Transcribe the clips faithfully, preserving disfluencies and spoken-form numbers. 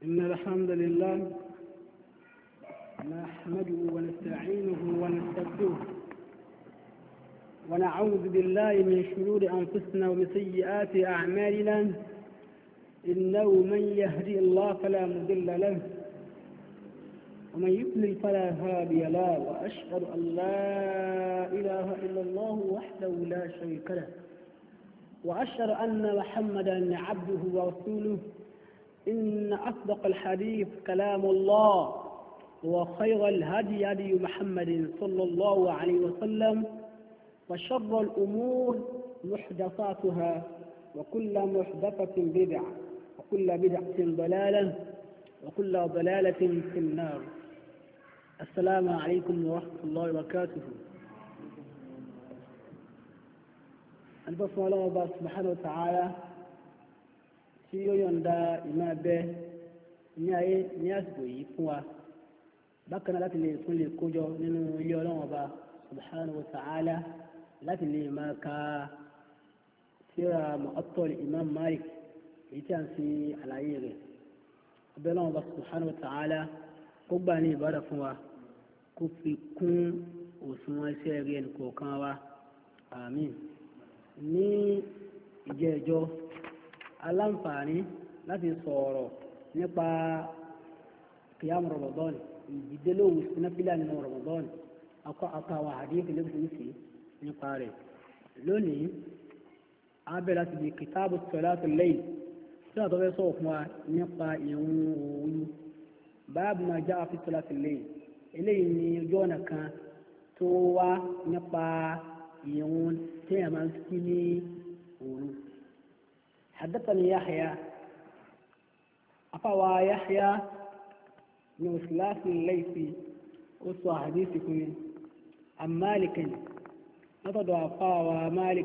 إن الحمد لله نحمده ونستعينه ونستغفره ونعوذ بالله من شرور أنفسنا ومن سيئات أعمالنا إنه من يهدي الله فلا مضل له ومن يضلل فلا هادي له وأشهد أن لا إله إلا الله وحده لا شريك له وأشهد أن محمدا عبده ورسوله إن أصدق الحديث كلام الله وخير الهدي هدي محمد صلى الله عليه وسلم وشر الأمور محدثاتها وكل محدثة بدعة وكل بدعة ضلالة وكل ضلالة في النار. السلام عليكم ورحمة الله وبركاته. البصر الله سبحانه وتعالى tí ó yọ̀ǹda ìmọ̀ abẹ́ ní ayé ní àsìkò yìí fún wa bákan náà láti lè tún lè kójọ nínú ilé ọlọ́run ọba subhanahu wa ta'ala láti lè máa ka tírà Mu'atta Imam Malik èyí tí a ń fi àlàyé rẹ̀ ọbẹ̀ ọlọ́run ọba subhanahu wa ta'ala kó gbà ní ìbádà fún wa kó fi kún òṣùwọ̀n iṣẹ́ rẹ̀ nìkọ̀ọ̀kan wa àmín. ní ìjẹ́ ẹjọ́ aláǹfààní láti sọ̀rọ̀ nípa kìyàmù Ramadan ìdílówó sinapilá nínú Ramadan akọ àtàwọn àdéhùn lẹ́gbẹ̀ẹ́sì nípa rẹ̀ lónìí abẹ́ láti di kìtàbù salatul layl tí wọ́n tó fẹ́ sọ̀rọ̀ fún wa nípa ìrun òru báàbù máa já fi salatul layl eléyìí ní ojú ọ̀nà kan tó wá nípa ìrun tí a máa ń kí ní òru. حدثني يحيى أفوى يحيى من ثلاث الليثي أسوى حديثكم عن مالك نتدعى أفوى مالك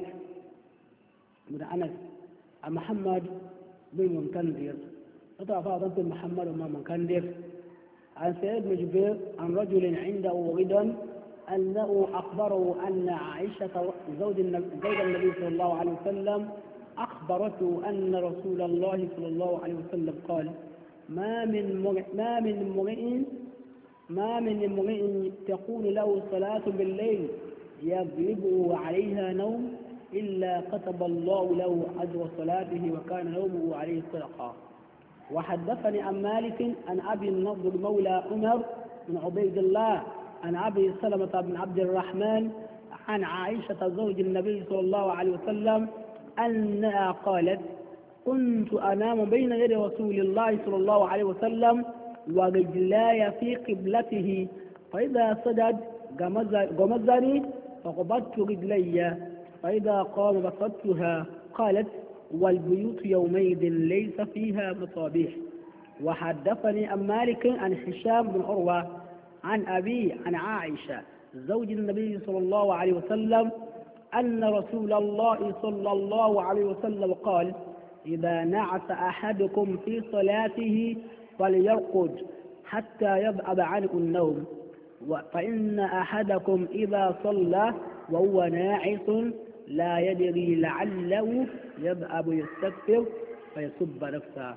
بن أنس عن محمد بن منكندر نتدعى أفوى بن محمد بن منكندر عن سيد بن جبير عن رجل عنده غدا أنه أخبره أن عائشة زوج النبي صلى الله عليه وسلم أخبرته أن رسول الله صلى الله عليه وسلم قال ما من ما من امرئ ما من امرئ تكون له صلاة بالليل يغلبه عليها نوم إلا كتب الله له أجر صلاته وكان نومه عليه صدقة. وحدثني عن مالك عن أبي النضر مولى عمر بن عبيد الله عن أبي سلمة بن عبد الرحمن عن عائشة زوج النبي صلى الله عليه وسلم أنها قالت كنت أنام بين يدي رسول الله صلى الله عليه وسلم ورجلاي في قبلته فإذا سجد غمزني فقبضت رجلي فإذا قام بسطتها. قالت والبيوت يومئذ ليس فيها مصابيح. وحدثني عن مالك عن هشام بن عروة عن أبي عن عائشة زوج النبي صلى الله عليه وسلم أن رسول الله صلى الله عليه وسلم قال إذا نعس أحدكم في صلاته فليرقد حتى يذهب عنه النوم فإن أحدكم إذا صلى وهو ناعس لا يدري لعله يذهب يستكبر فيسب نفسه.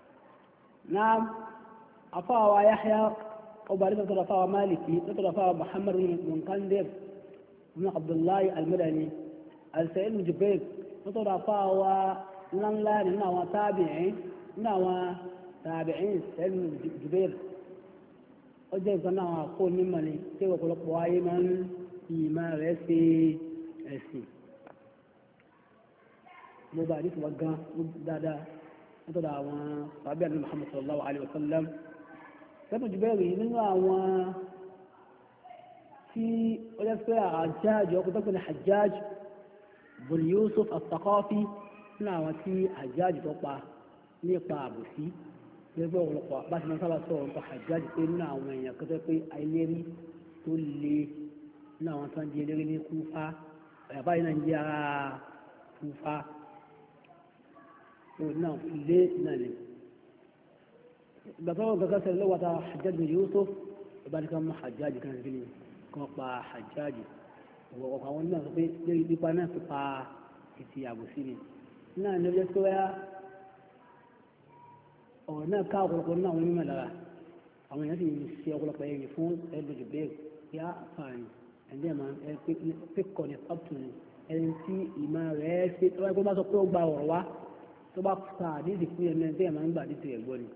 نعم أفاوى يحيى وبارك أفاوى مالكي أفاوى محمد بن منكندر بن عبد الله المدني السيد بن جبير نطلع فاوى نلا لنا وتابعين نوا تابعين السيد بن جبير وجاي كنا أقول ممن كيف يقول قوائما فيما رسي رسي مبارك وجا دادا نطلع وتابع محمد صلى الله عليه وسلم السيد بن جبير نوا في ولفة حجاج وقتكم حجاج بن يوسف الثقافي نعم في حجاج توقع نيقع بسي يبقى ولقوا بس من سبب صور حجاج إننا ومن يكتب أيليري تولي نعم تنجيلي كوفا يبقى نجيا كوفا نعم ليه نعم بطول كسر لغة حجاج بن يوسف يبقى كم حجاج كان فيني kan pa Hajjaji ọ̀pọ̀ àwọn onímọ̀ sọ pé lórí pípa náà fi pa ìtì àbòsí ni náà ní ọjọ́ tó wáyá ọ̀rọ̀ náà ká ọ̀pọ̀lọpọ̀ nínú àwọn onímọ̀ lára àwọn èèyàn sì ń ṣe ọ̀pọ̀lọpọ̀ ẹ̀yìn fún ẹ̀dùn ìbéèrè yá àfààní ẹ̀dẹ́ máa ẹ pé kọ́ ní ọ̀tún ẹni tí ìmọ̀ rẹ̀ ṣe tó bá gbọ́ bá sọ pé ó gba ọ̀rọ̀ wá tó bá sa àdídì fún ẹni ẹni tí ẹ̀ máa ń gbà àdídì ẹ̀ gbọ́ ni.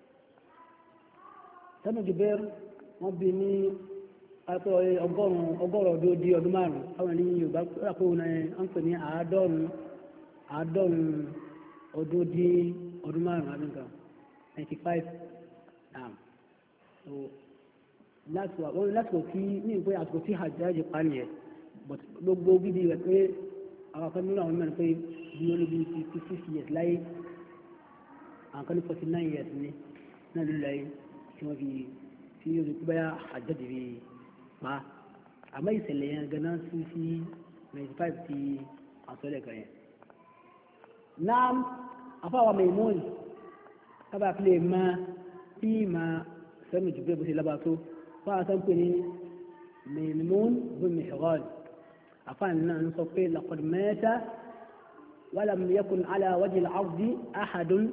sẹ́nu ìbéèrè wọ́n bí ní ọgọ́rùn-ún ọgọ́rùn-ún ọdún di ọdún márùn-ún àwọn ènìyàn Yorùbá rà pé òun náà ń pè ní àádọ́rùn-ún àádọ́rùn-ún ọdún di ọdún márùn-ún àdúgbò ninety five naam so láti wà wọ́n láti kò tí ní ìpé àsìkò tí Hajjaj pa nìyẹn but gbogbo gidi rẹ̀ pé àwọn kan nínú àwọn mẹ́rin pé bí ó ló bí fifty six years láyé àwọn kan ní forty nine years ní náà ló láyé tí wọ́n fi tí ó fi báyà Hajjaj fi pa àmọ́ ìṣẹ̀lẹ̀ yẹn ganan sí sí ninety five ti àsọ̀lẹ̀ kan yẹn. naam afáwa Maimun kábà fi lè máa tí máa sẹ́nu jù bẹ́ẹ̀ bó ṣe lábàá tó fáwọn àtàn pé ní Maimun bin Mihran àfáàní náà ń sọ pé laqad mata walam yakun ala wajhi al-ardi ahadun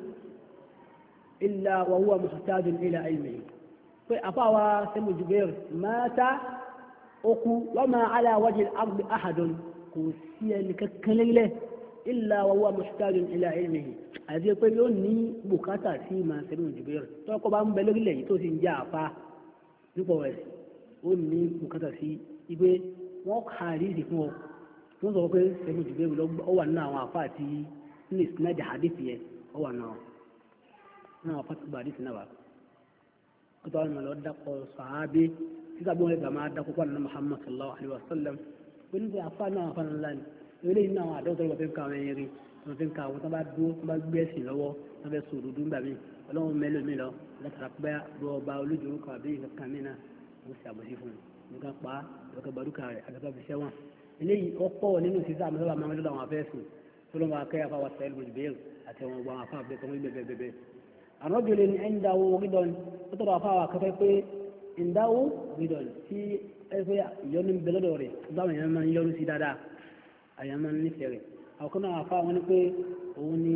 illa wa huwa muhtajun ila ilmihi pé àfáwa sẹ́nu jù bẹ́ẹ̀ mata okú wa ma ala wajhi al-ardi ahadun kò sí ẹni kankan lẹ́lẹ́ illa wa huwa muhtajun ila ilmihi àti pé yóò ní bùkátà sí máa sẹ́nu Jubair tó kọ́ bá ń bẹ lórílẹ̀ yìí tó sì ń jẹ́ àfa nípa ẹ̀sìn ó ní bùkátà sí ibé wọ́n kà á ríṣì fún ọ tó ń sọ pé sẹ́nu Jubair ó wà nínú àwọn àfa àti ní ìsinadì hadithi yẹn ó wà náà náà àfa tó gba hadithi náà wà kó tó wà nínú lọ dákọ̀ sàábé títà bí wọ́n lè gbà máa dákọ̀ pọ̀ nínú Muhammad sallallahu alayhi wa sallam pé níbi àfa náà àfa náà láni eléyìí náà àdéhùn tó lọ fẹ́ ká àwọn ẹyẹ rí wọ́n fi ń ka àwọn tó bá dúró tó bá gbé ẹ̀sìn lọ́wọ́ wọ́n fẹ́ sọ òdodo nígbà míì ọlọ́run mẹ́lò mi lọ látara pé lọ ọba olójúorú kan àbí nǹkan mi náà wọ́n ṣe àbòsí fún un nǹkan pa lọ́kọ̀ gbàdúkà rẹ̀ àgbàgbà fi ṣẹ́wọ̀n eléyìí ọ̀pọ̀ nínú sísá àmì sábà máa ń lọ́dọ̀ àwọn afẹ́sùn tó lọ́wọ́ akẹ́yà fáwọn sẹ́ẹ̀lì bòjú bẹ́ẹ̀ àti àwọn ọgbà àwọn afáàbẹ́ tó ń gbé bẹ́ẹ̀ bẹ́ẹ̀ àwọn ọjọ́lẹ̀ ní ẹ̀ńdáwó rídọ̀n tó tọ̀dọ̀ afáwà kẹfẹ́ pé ẹ̀ńdáwó rídọ̀n tí ẹgbẹ́ ìyọnu bẹ́lọ́dọ̀ rẹ̀ báwọn èèyàn máa ń yọnu sí dáadáa àyàn máa ń nífẹ̀ẹ́ rẹ̀ àwọn kan náà afá wọn ni pé òun ni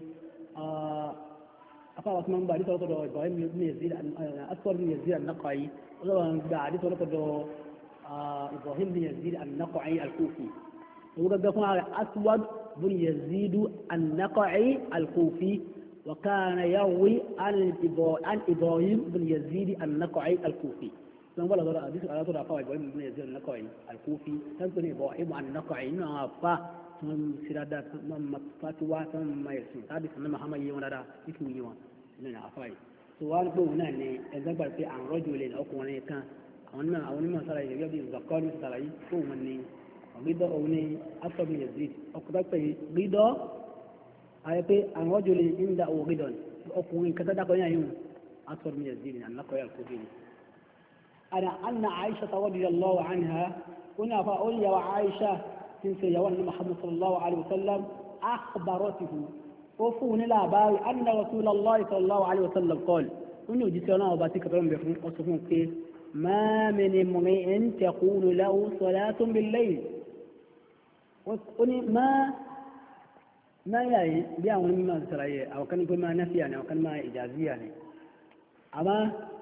afá wa tó máa ń gba àdìsọ́ lọ́tọ̀dọ̀ Ibrahim ibn Yazid Aswad ibn Yazid an-Naqai ọlọ́wọ́ ń gba àdìsọ́ lọ́tọ̀dọ̀ Ibrahim ibn Yazid an-Naqai al-Kufi òun gẹ́gẹ́ fún ààrẹ Aswad ibn Yazid an-Naqai al-Kufi wa kana yarwi an Ibrahim ibn Yazid an-Naqai al-Kufi wọn bọ́ lọ́dọ̀ àdìsọ́ alátọ̀dọ̀ afá wa Ibrahim ibn Yazid an-Naqai al-Kufi táǹkì ní Ibrahim an-Naqai náà afá wọn sira da wọn ma fatiwa wọn ma yẹsùn tábí sọ̀nà mahama yé wọn dáadáa ikú yé wọn nínú àfa yìí tó wàá gbé òun náà ní ẹgbẹ́gbà pé àwọn rọ́jò lè ní ọkùnrin kan àwọn onímọ̀ àwọn onímọ̀ sára yìí gẹ́gẹ́ bí zakari sára yìí tó wọn ní rídọ́ òun ní asọ́bí yazid ọkùnrin pé rídọ́ ayé pé àwọn rọ́jò lè ń da òun rídọ́ ọkùnrin kẹta dákọ̀ yẹn yìí asọ́bí yazid ní anákọ̀ yà kóbi ni. ana anna aisha radiyallahu anha wọn ní àfa ó yà wá aisha تنسى يوان محمد صلى الله عليه وسلم أخبرته وفون لا باوي أن رسول الله صلى الله عليه وسلم قال إنه جسنا وباتك رم بفهم وصفون كيف ما من امرئ تقول له صلاة بالليل وقني ما ما يعني بيعمل مما سرعي أو كان يقول ما نفي يعني أو كان ما إجازي يعني أما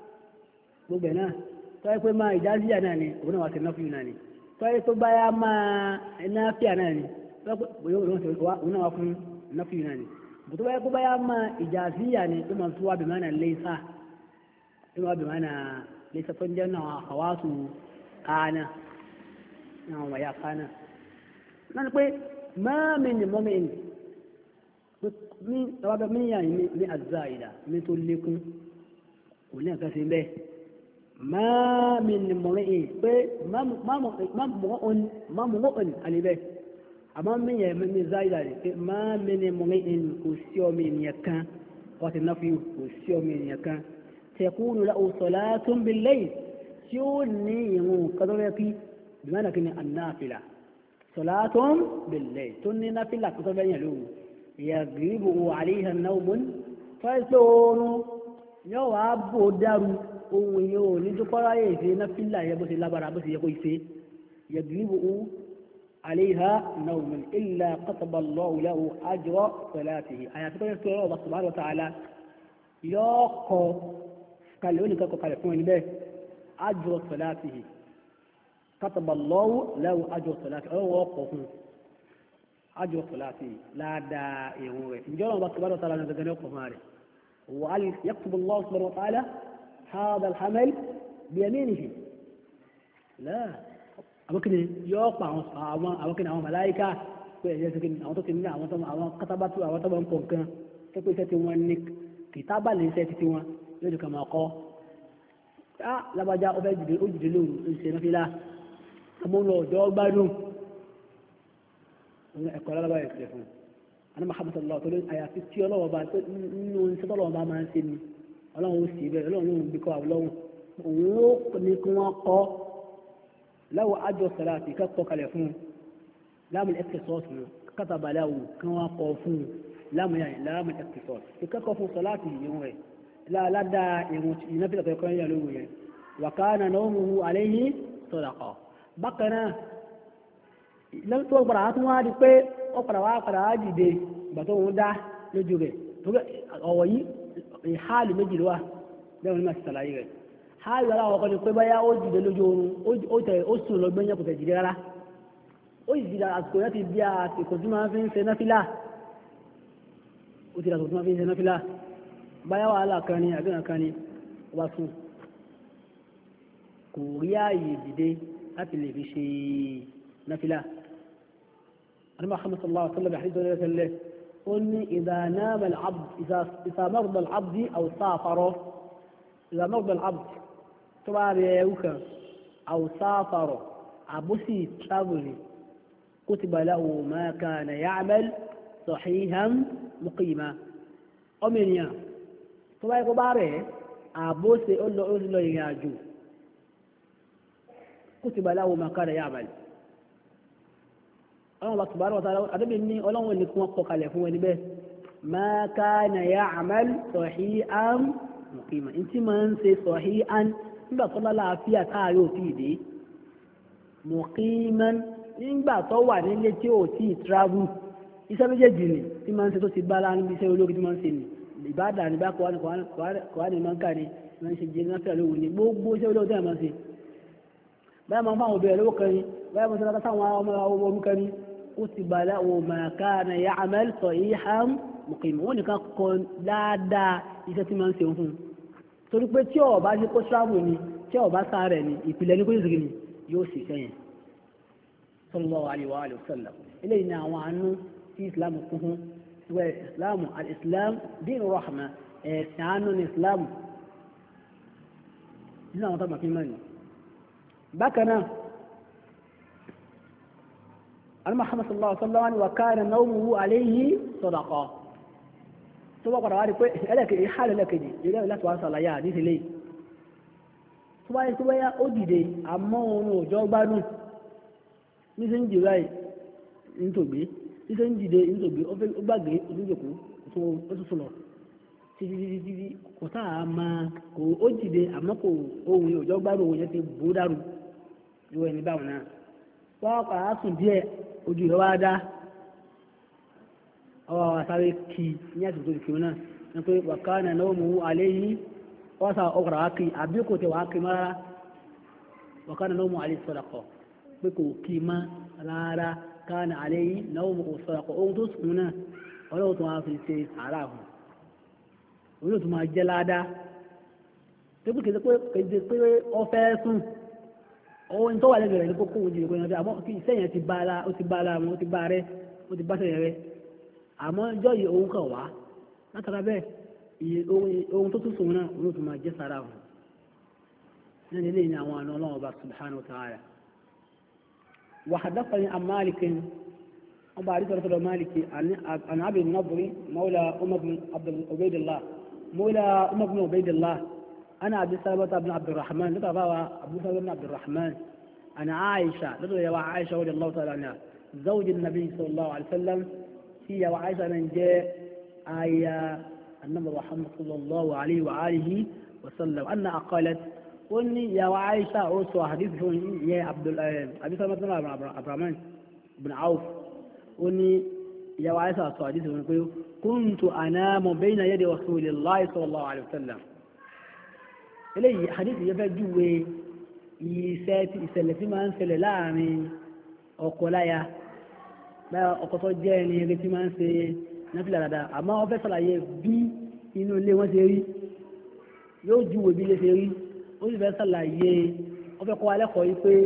بنا تقول ما إجازي يعني ونا واسي نفي يعني tọ́yẹ tó báyá máa náfíà náà ni wọ́n náà wá fún náfíà náà ni bó tó báyá tó báyá máa ìjàzíyà ni tó máa tó wá bí máa lẹ́sà tó wá bí máa lẹ́sà tó ń jẹ́ náà àwásù kánà náà wáyà kánà náà ni pé máa mi ni mọ́mí ni mi tọ́wọ́ mi yà ní àzáìdá mi tó lékún kò ní àkàṣe bẹ́ẹ̀ ما من امرئ ما ما ما ما مرء علي به اما من من زايد ما من امرئ كسيو من يكان وقت النفي كسيو من يكان تكون له صلاة بالليل سيوني كذلك بمعنى كن النافلة صلاة بالليل تني نافلة كتب يلو يغيب عليها النوم فيسون يو ابو دارو ohun yìí ò ní tó kọ́ra yẹ ìṣe náfìlà yẹ bó ṣe lágbára bó ṣe yẹ kó ṣe yadribu alayha nawmun illa kataba Allahu lahu ajra salatihi àyàfi tó yẹ kí ọlọ́ọ̀bà subhanahu wa ta'ala yóò kọ kalẹ̀ ó nìkan kọ kalẹ̀ fún ẹni bẹ́ẹ̀ ajra salatihi kataballahu lahu ajra salatihi ọlọ́wọ́ ọkọ̀ fún ajra salatihi ládàá ìrun rẹ̀ ìjọ náà bá tó bá tó tara ní gẹ́gẹ́ ní ọkọ̀ fún rẹ̀ وهل يكتب الله سبحانه وتعالى هذا الحمل بيمينه لا أمكن يوقع أمكن أمام ملائكة يمكن أو تكلم أو تم أو كتبت أو تم كونك تقول ستوانك كتابا ليس ستوان يجوا كما قال آه لما جاء أبد أجد لون سنة فيلا أمون له جواب بدون أقول لا بأي كلام أنا محمد الله تعالى آيات كتير الله وبعد إنه إنسان الله ما ما نسيني الله هو سيبه الله هو بيكوا الله هو نكوا قا لو أجر صلاتي كتوك عليهم لا من الاختصاص كتب له كوا قافون لا من يعني لا من الاختصاص كتوك صلاتي يوم لا لا دا ينفذ كيكون يلوه وكان نومه عليه صدقة بقنا لم توقع عتوا هذه pé ó padà wá padà wá dìde ìgbà tó ń dá lójú rẹ̀ ọ̀wọ̀ yìí ìhálì méjì ló wà bẹ́ẹ̀ ni máa ti ṣàlàyé rẹ̀ hálì wà láwọn ọkọ̀ ni pé báyá ó dìde lójú oorun ó tẹ̀ ó sùn lọ gbẹ́yìn kò tẹ̀ jìde rárá ó sì dìde àsìkò láti bí àsìkò tí máa fi ń ṣe náfìlà ó ti dàsìkò tí máa fi ń ṣe náfìlà báyá wàhálà kan ni àbí nǹkan ni ó bá sùn kò rí ààyè dìde láti lè fi ṣe náfìlà. محمد صلى الله عليه وسلم يحدث له قل إذا نام العبد إذا إذا مرض العبد أو سافر إذا مرض العبد تبع يوك أو سافر عبسي تشابه كتب له ما كان يعمل صحيحا مقيما أمنيا تبع يقباره عبسي أول أول يجاجو كتب له ما كان يعمل ọlọ́run bá tùbárọ̀ wọ́n tààrà àdébì ní ọlọ́run ní kí wọ́n kọ kalẹ̀ fún ẹni bẹ́ẹ̀ ma kana ya'mal sahihan muqima ní tí máa ń ṣe sahihan nígbà tó lálàáfíà táàrí ò tí ì dé muqiman nígbà tó wà nílé tí ò tí ì travel iṣẹ́ méjèèjì ni tí máa ń ṣe tó ti bá láàrín iṣẹ́ ológun tí máa ń ṣe ni ìbádà ní bá kọ́wá ní máa ń kà ní máa ń ṣe jẹ́ náà lówó ní gbogbo iṣẹ́ ológun tí a máa ń ṣe báyà máa ń fáwọn obìnrin lówó kan ní báyà máa ń ṣe láwọn ọmọ ọmọ kan ní كتب له ما كان يعمل صحيحا مقيما wọ́n nìkan kọ dáadáa iṣẹ́ tí máa ń ṣe fún un torí pé tí ó bá ṣe kó ṣáàbù ni tí ó bá sáré ni ìpìlẹ̀ ní kó ṣe ni yóò sì sẹ́yìn sallallahu alaihi wa alihi wasallam eléyìí ni àwọn àánú tí islam kún fún ìwé islam al-islam dinu rahma ẹ̀sìn àánú ní islam nínú àwọn tó máa fi mọ́ ni bákan náà أنا محمد صلى الله عليه وسلم وكان نومه عليه صدقة ثم قرأ عليه لك حال لك دي يقول لا تواصل يا دي لي ثم ثم يا أودي أمونه جوابنا نسين جواي نتوبي نسين جدي نتوبي أبغى أبغى كو أتوصله títí títí kò tá a máa kò ó dìde àmọ́ kò ohun yóò jọ gbárùn òun yẹn ti bó dàrú ìwọ ẹni báwọn náà wọ́n pa á sùn díẹ̀ ojú ìrọ̀wá dá ọwọ́ àwọn sáré kí ní àsìkò ìkìrò náà ní pé wàkánà náà mú alẹ́ yìí wọ́n sá ọkọ̀ wá kí àbí kò tẹ̀ wá kí má rárá wàkánà náà mú alẹ́ sọ̀dọ̀kọ̀ pé kò kí má rárá kánà alẹ́ yìí náà mú kò sọ̀dọ̀kọ̀ ohun tó sùn náà ọlọ́wọ́ tó máa fi ṣe sàárà fún òun tó máa jẹ́ ládàá tó kì í pé ọ fẹ́ sùn ohun tó wà lẹ́nu rẹ̀ ní kókó ojú ìgbóni ọjọ́ àmọ́ kí sẹ́yìn ti bá ara ó ti bá ara wọn ó ti bá rẹ ó ti bá sẹ́yìn rẹ àmọ́ ọjọ́ yìí ohun kan wá látara bẹ́ẹ̀ iye ohun tó tún sòun náà òun tó máa jẹ́ sára wọn náà nílé ní àwọn àna ọlọ́run ọba subhanahu wa ta'ala wa haddathani an Malikin ọba àdìsọ́ lọ́sọ̀rọ̀ Maliki an Abi Nadri mawla Umar bin Ubaydillah mawla Umar bin Ubaydillah أنا أبي سلمة بن عبد الرحمن لتبع أبو سلمة بن عبد الرحمن أنا عائشة لتبع عائشة رضي الله تعالى عنها زوج النبي صلى الله عليه وسلم هي وعائشة من جاء آية النبي محمد صلى الله عليه وآله وسلم أن أقالت قلني يا عائشة أرسل حديث يا عبد أبي سلمة بن عبد الرحمن بن عوف قلني ìyàwó àìsàn àtọ̀ àdìsí wọn pé kuntu anamu bayna yadi rasulillahi sallallahu alaihi wasallam eléyìí àdìsí yẹn fẹ́ júwe iṣẹ́ ìṣẹ̀lẹ̀ tí máa ń ṣẹlẹ̀ láàrin ọkọ láya báyà ọkọ tó jẹ́ ẹni eré tí máa ń ṣe náfìlà dáadáa àmọ́ wọ́n fẹ́ ṣàlàyé bí inú ilé wọn ṣe rí yóò júwe bí ilé ṣe rí ó sì fẹ́ ṣàlàyé wọ́n fẹ́ kọ́ wa lẹ́kọ̀ọ́ yìí pé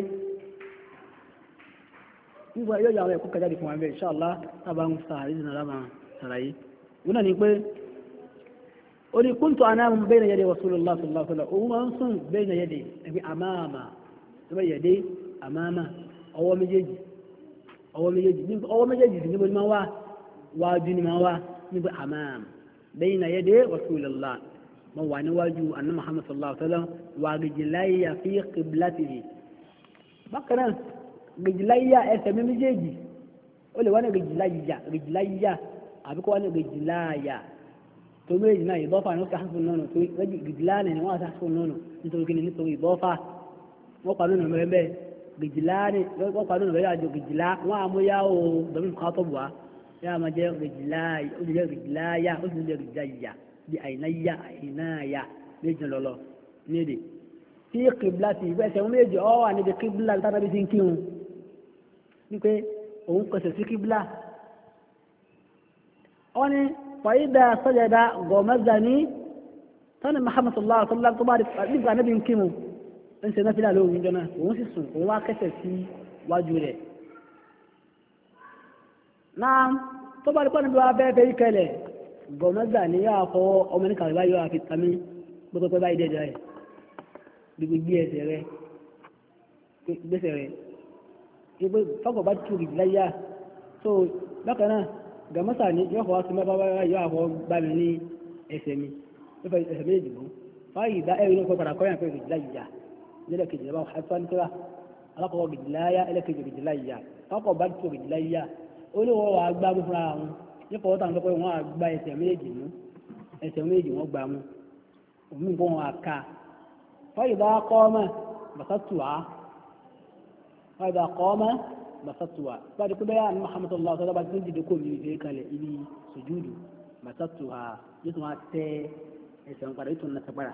nígbà yóò yà àwọn ẹ̀kọ́ kẹjáde fún wa bẹ́ẹ̀ inshallah tábà ń sa àrídìí náà lábàá ṣàlàyé wọn náà ni pé ó ní kuntu anamu bayna yadi rasulillah sallallahu alaihi wasallam òun máa ń sùn bayna yadi ẹbí àmàmà ẹbí yadi àmàmà ọwọ́ méjèèjì ọwọ́ méjèèjì ọwọ́ méjèèjì sì níbo ni máa wá wájú ni máa wá níbo àmàm bayna yadi rasulillah mo wà níwájú anna muhammad sallallahu alaihi wasallam wà gèjìláyà fi qiblatihi bákan náà gèjìláyà ẹsẹ̀ mi méjèèjì ó lè wá ní gèjìláyà gèjìláyà àbí kó wá ní gèjìláyà tó méjì náà ìdọ́fà ní ó ká fún náà tó gèjìláyà ni wọ́n á fún náà nítorí kí ni nítorí ìdọ́fà wọ́n pa nínú mẹ́rẹ́ bẹ́ẹ̀ gèjìláyà wọ́n pa nínú mẹ́rẹ́ àjọ gèjìlá wọ́n á mú yá o dọ̀bí nǹkan tó bù wá yá máa jẹ́ gèjìláyà ó sì jẹ́ gèjìláyà ó sì jẹ́ gèjìláyà bí àìnáyà àìnáyà méjì lọ́lọ́ ní èdè tí kìbìlá ti ìgbẹ́ ẹsẹ̀ wọn méjì ọ́ wà níbi kìbìlá tábàbí ti ń kírun ní pé òun kọsẹ̀ sí kìbìlá wọ́n ní fàyídà sọ́jàdá gọ̀mẹ́zà ní tọ́ni Muhammad sallallahu alaihi wasallam tó bá nígbà níbi ń kírun ń ṣe náfìlà lóhùn ìjọ náà òun sì sùn òun wá kẹsẹ̀ sí wájú rẹ̀ náà tó bá nípa níbi wá bẹ́ẹ̀ fẹ́ kẹlẹ̀ gọ̀mẹ́zà ní yóò fọwọ́ ọmọ ní kàwé báyìí yóò àfi tàmí gbogbo báyìí dẹ́jọ́ rẹ̀ gbogbo gbé ẹsẹ̀ rẹ̀ gbèsè rẹ̀ gbogbo fọ́kọ̀ bá tù rì láyà tó bákan náà gàmọ́sà ní yóò fọwọ́ sí mọ́ bábá yóò àfọwọ́ gbá mi ní ẹsẹ̀ mi yóò fọ ẹsẹ̀ méjì mú fáyì dá ẹ̀rí nípa padà kọ́yàn pé gèjìlá yìí yá nílẹ̀ kejì lọ́wọ́ àtúntà alákọ̀ọ́ gèjìlá yá ẹlẹ́kejì gèjìlá yìí yá fọ́kọ̀ bá tù gèjìlá yìí yá ó ní wọ́n wà á gbá mú fúnra wọn ní fọwọ́ tàn pé wọ́n á gbá ẹsẹ̀ méjì mú ẹsẹ̀ méjì wọ́n gbá mú òmí nǹkan wọn á ká فإذا قام بسطتها فإذا قام بسطتها بعد كده يعني محمد الله صلى الله عليه وسلم تجد كل ذلك إلي سجود بسطتها يسمع ت يسمع قريت النسبرة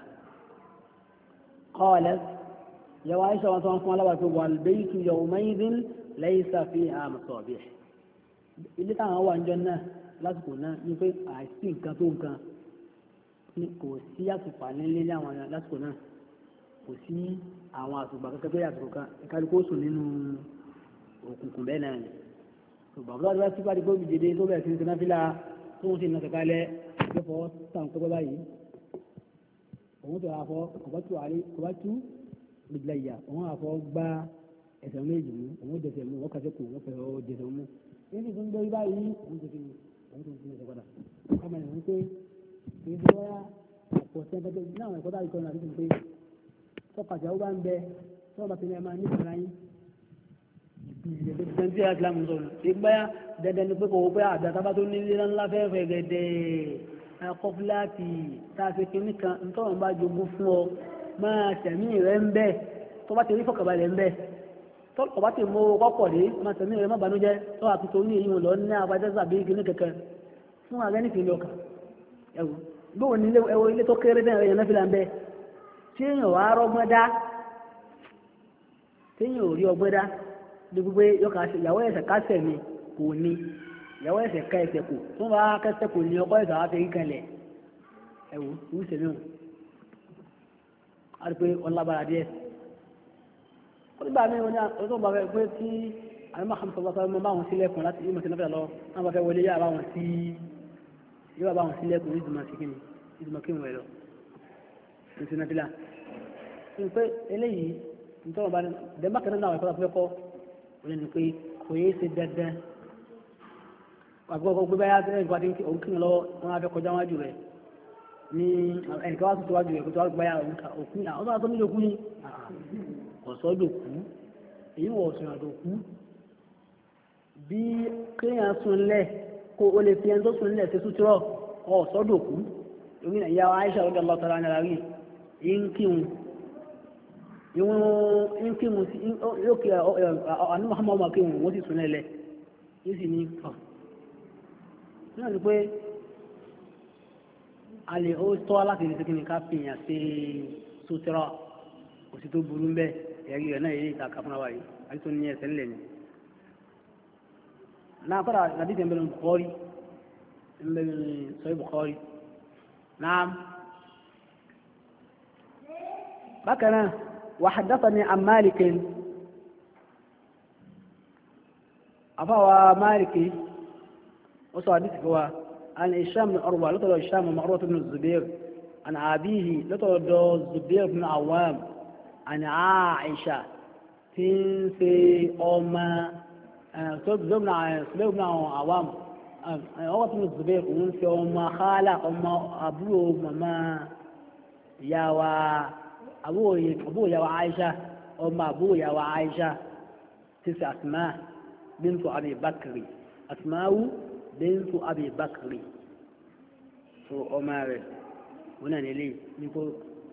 قالت يا عائشة وصلى الله عليه وسلم والبيت يومئذ ليس فيها مصابيح اللي كان هو الجنة لا تكون يقول عايزين كتون كان kò sí àtùpà nílé àwọn lásìkò náà kò sí àwọn àtùpà kankan tó yàtọ̀ kan kálukú sùn nínú òkùnkùn bẹ́ẹ̀ náà ni ṣùgbọ́n bàbá àdúrà sípàdé gbòmì dédé tó bẹ̀rẹ̀ sí ní sinafílà tó ń ṣe ìnà kẹkálẹ̀ lọ́fọ̀ tàn kọ́kọ́ báyìí òun tó àfọ kọ̀bátú àrí kọ̀bátú gbìdìláyà òun àfọ gbá ẹsẹ̀ méjì mú òun dẹsẹ̀ mú wọ́n kàṣẹ́ kù wọ́n fẹ́ ọ́ dẹsẹ̀ mú níbi tó ń gbé báyìí òun tó fi òun tó fi ẹsẹ̀ padà káma ẹ̀ ń pé ìdí wáyà àpò sẹ́ńtẹ́tẹ́ náà ẹ̀kọ́ dáa ìkọ́ni àti pé tọ́kàtì àwọn bá ń bẹ tọ́wọ́ bá ti ní ẹ máa ní ìfara yín ìdẹ̀dẹ̀ tí a ti lámù sọ̀rọ̀ ìgbà dandan ni pé kò wọ́n pé àdàtàbà tó ní ilé ńlá fẹ́ẹ́fẹ́ gẹ̀dẹ̀ akọ́fúláàtì tá a fi kíní kan ntọ́wọ́n bá jogún fún ọ máa tẹ̀mí rẹ̀ ń bẹ tó bá ti rí fọkàbalẹ̀ ń bẹ tọ́kọ̀ bá ti mú kọ́kọ̀ dé máa tẹ̀mí rẹ̀ má banújẹ́ tó wà tuntun ní èyí wọn lọ ní abájẹ́sà bí kíní kẹ̀kẹ́ fún ààrẹ nípìnlẹ̀ ọkà ẹ̀wọ̀ lóò ní ẹwọ ilé tó kéré náà ẹ̀yàn náà fi là ń bẹ tí èèyàn wà á rọgbọ́n dá tí èèyàn ò rí ọgbọ́n dá ní gbogbo yọkà ìyàwó ẹ̀sẹ̀ kásẹ̀ mi kò ní ìyàwó ẹ̀sẹ̀ ká ẹ̀sẹ̀ kò tó bá kẹsẹ̀ kò ní ọkọ ẹ̀sẹ̀ wá fi kan lẹ̀ ẹ̀wọ̀ ìwú sẹ̀mí o a rí pé ọlábàrà díẹ̀ ó nígbà mí wọn ní ọdún bá fẹ́ pé tí àwọn máa hàmsọ̀ bá fẹ́ bá wọn sílẹ̀kùn láti ìmọ̀ sí náà fẹ́ lọ wọn bá fẹ́ wọlé yá bá wọn sí yóò bá wọn sílẹ̀kùn ìdùnnà sí kíni ìdùnnà kí wọn lọ nítorí náà fílà ní pé eléyìí nítorí wọn bá dẹ́gbà kan náà ẹ̀kọ́ fẹ́ kọ́ wọn ni pé kò yé ṣe dandan àgbọ̀gbọ̀ gbé báyà ẹ̀kọ́ àti òun kí wọn lọ wọn á fẹ́ kọjá wájú rẹ̀ ní ẹnìkan wá tuntun wájú rẹ̀ kó tó wá gbáyà òkú ní àwọn tó nílò kú ní ọ̀sọ́dọ̀ kú èyí wọ̀ ọ̀sùn àdòkú bí kéèyàn sunlẹ̀ kó o lè fi ẹni tó sunlẹ̀ ṣe sútúrọ̀ ọ̀sọ́dọ̀kú omi náà ìyá Aisha ọjọ́ Allah ta'ala náà rí ìǹkìhun ìǹkìhun yóò kí àní Muhammad ọmọ kéhùn wọ́n sì sunlẹ̀ lẹ̀ yóò sì ní ọ̀ náà ni pé a lè ó tọ́ láti lè ṣe ká fi hàn sí sutura kò sí tó burú ń bẹ́ ẹ̀rí rẹ̀ náà yé ìta ká fúnra wa yìí àti tó ní ẹsẹ̀ ńlẹ̀ ni. náà kọ́ra nàbí tẹ̀ ń bẹ̀rẹ̀ Bukhari ń bẹ̀rẹ̀ sọ́yìn Bukhari náà. bákan náà wa haddathani an Malik أفوى مالكي وصادق هو عن هشام بن عروة لطل هشام بن عروة بن الزبير عن أبيه لطل الزبير بن عوام عن عائشة تنسي أم زبير بن زبير بن عوام عروة بن الزبير تنسي أم خالة أم أبوه ماما يا و أبوه أبوه يا عائشة أم أبوه يا عائشة تنسي أسماء بنت أبي بكر أسماء بنت أبي بكر سو أمار هنا نلي نقول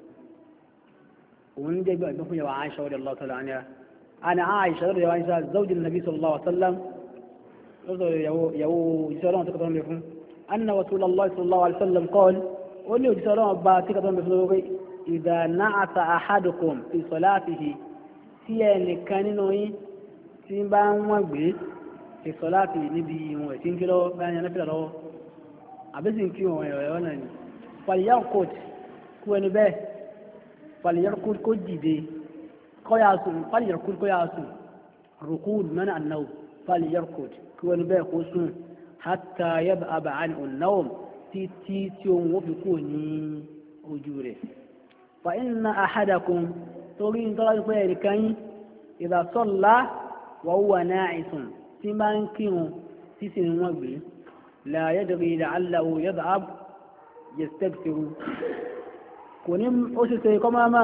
ونجي بقى يا عائشة رضي الله تعالى عنها أنا عائشة رضي الله عنها زوج النبي صلى الله عليه وسلم يو يو يسألون تكتبون بكم أن رسول الله صلى الله عليه وسلم قال قل لي يسألون بقى تكتبون بكم إذا نعس أحدكم في صلاته سيان كان نوي tí ń bá ń wọ́n gbé ìsọ láti níbi ìwọ̀n tí ń kí lọ́wọ́ bá yẹn lọ́pìlà lọ́wọ́ àbẹ́sì ń kí wọn ẹ̀rọ ẹ̀rọ náà ni faliyarkot kú ẹni bẹ́ẹ̀ faliyarkot kó dìde kọ́yà sùn faliyarkot kọ́yà sùn rukud mẹ́nà ànáwó faliyarkot kú ẹni bẹ́ẹ̀ kó sùn hatta yaba abàán ọ̀náwó títí tí òun ó fi kú ní ojú rẹ̀ fa inna ahadakum torí ń tọ́lá pé ẹ̀rí kan yín idha salla وهو ناعس سمان كيو سيسن وغبي لا يدري لعله يذهب يستغفر كونم اوسي كما ما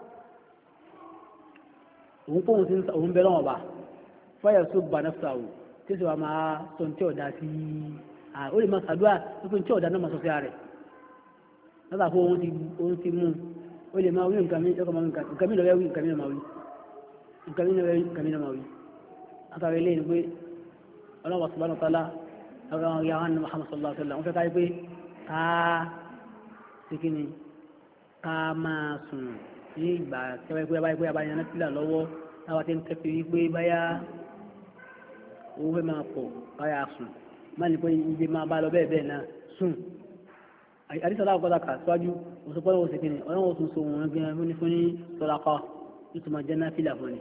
وقوم سن سون بلون با فيسب نفسه تسوا ما سنتي oda si ah o le ma sadua ko nti oda na ma so si are nada ko won ti won ti mu o le ma wi nǹkan mi ko ma nǹkan nǹkan mi lo wi nǹkan mi ma wi nǹkan mi lo wi nǹkan mi ma wi أتى إليه بي الله سبحانه وتعالى أقول يا عن محمد صلى الله عليه وسلم وفي كاي بي كا سكيني كا ما سن يبا كاي بي باي بي باي أنا تلا لو أواتين كفي بي بايا وفي ما كو بايا سن ما نقول يجي ما بالو بي بي نا سن أي صلاة وقتا كا سواجو وسقول وسكيني أنا وسوسو ونبي فني فني صلاة يتم جنة في لفوني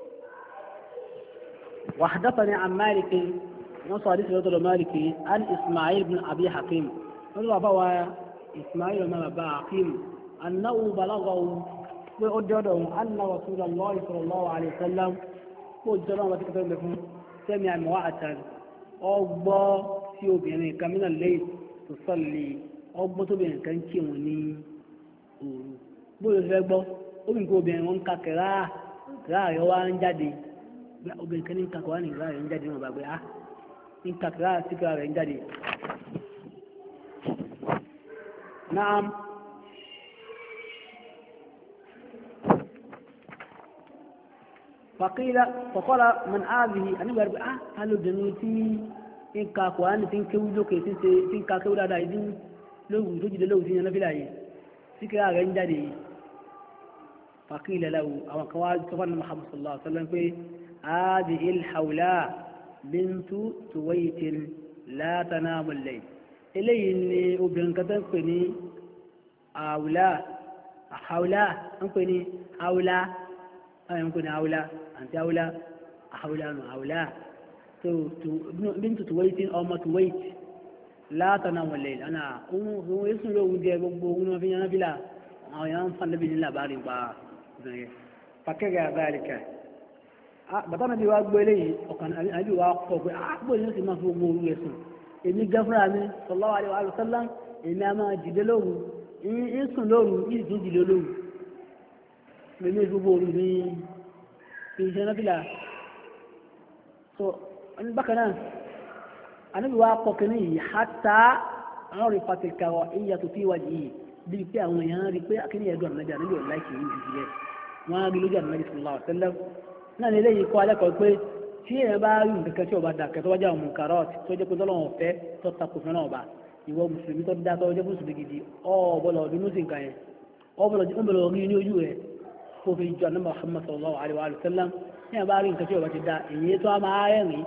وحدثني عن مالك نصر رسول مالك عن إسماعيل بن أبي حكيم قال بابا إسماعيل بن أبي حكيم أنه بلغه وأجده أن رسول الله صلى الله عليه وسلم وجدنا وتكتب لكم سمع مواعتا أوبا في بيني كمن الليل تصلي أوبا تبين كان كيوني بقول لك obìnrin kò obìnrin wọn ń ka kẹrà kẹrà rẹ wá ń jáde obìnrin kan ní ń ka kẹrà ní kẹrà rẹ ń jáde wọn bá gbé ah ń ka kẹrà sí kẹrà rẹ ń jáde. naam fàkìlà fàkọ́lá man áàbìhì àníbà rẹ ah alóbìnrin tí ń ka kẹrà ní ti ń kéwú lókè tí ń ka kéwú dáadáa ìdí lóògùn tó jìdé lóògùn tí ń yan náfìlà yìí sí kẹrà rẹ ń jáde yìí. فقيل له أو قواد سفر محمد صلى الله عليه وسلم في هذه الحولاء بنت تويت لا تنام الليل إليه إني أبن كتن كني أولا حولاء أنكني أولا أي أنكني أولا أنت أولا حولا أولا تو تو بنت تويت أو ما تويت لا تنام الليل أنا هو اسمه لو ودي بقول ما فينا بلا أو يوم فنبي الله بارين با فكذا ذلك bàtà náà bí wàá gbé eléyìí ọkàn àbí wàá kọ pé àgbò yìí sì máa fi gbogbo orú ẹsùn èmi gáfúrà mi sallallahu alaihi wa sallam èmi a máa dìde lóru ń sùn lóru yìí tún dìde lóru èmi gbogbo orú ní iṣẹ́ náà fìlà so bákan náà àníbi wàá kọ kínní yìí hátà àwọn rí pàtẹ́kà wọ ìyàtọ̀ tí wàá yìí bí pé àwọn èèyàn rí pé akíní ẹ̀dùn ànájà ànábì ọ̀la ìkì yìí jùlẹ̀ wọ́n á rí lójú ànábì sallallahu alaihi wasallam náà ní eléyìí kọ́ alẹ́kọ̀ọ́ pé tí èèyàn bá rí nǹkan tí ọba dàkẹ́ tó wá jẹ́ àwọn munkarat tó jẹ́ pé tọ́lọ́wọ́n fẹ́ tó takò fún náà ọba ìwọ mùsùlùmí tó dá tó jẹ́ mùsùlùmí gidi ọ̀bọ̀lọ̀ ọdún mùsùlùmí nǹkan yẹn ọ̀bọ̀lọ̀ rí ní ojú rẹ̀ kó fi jọ ní Muhammad sallallahu alaihi wa sallam tí èèyàn bá rí nǹkan tí ọba ti dá èyí tó a máa rẹ́rìn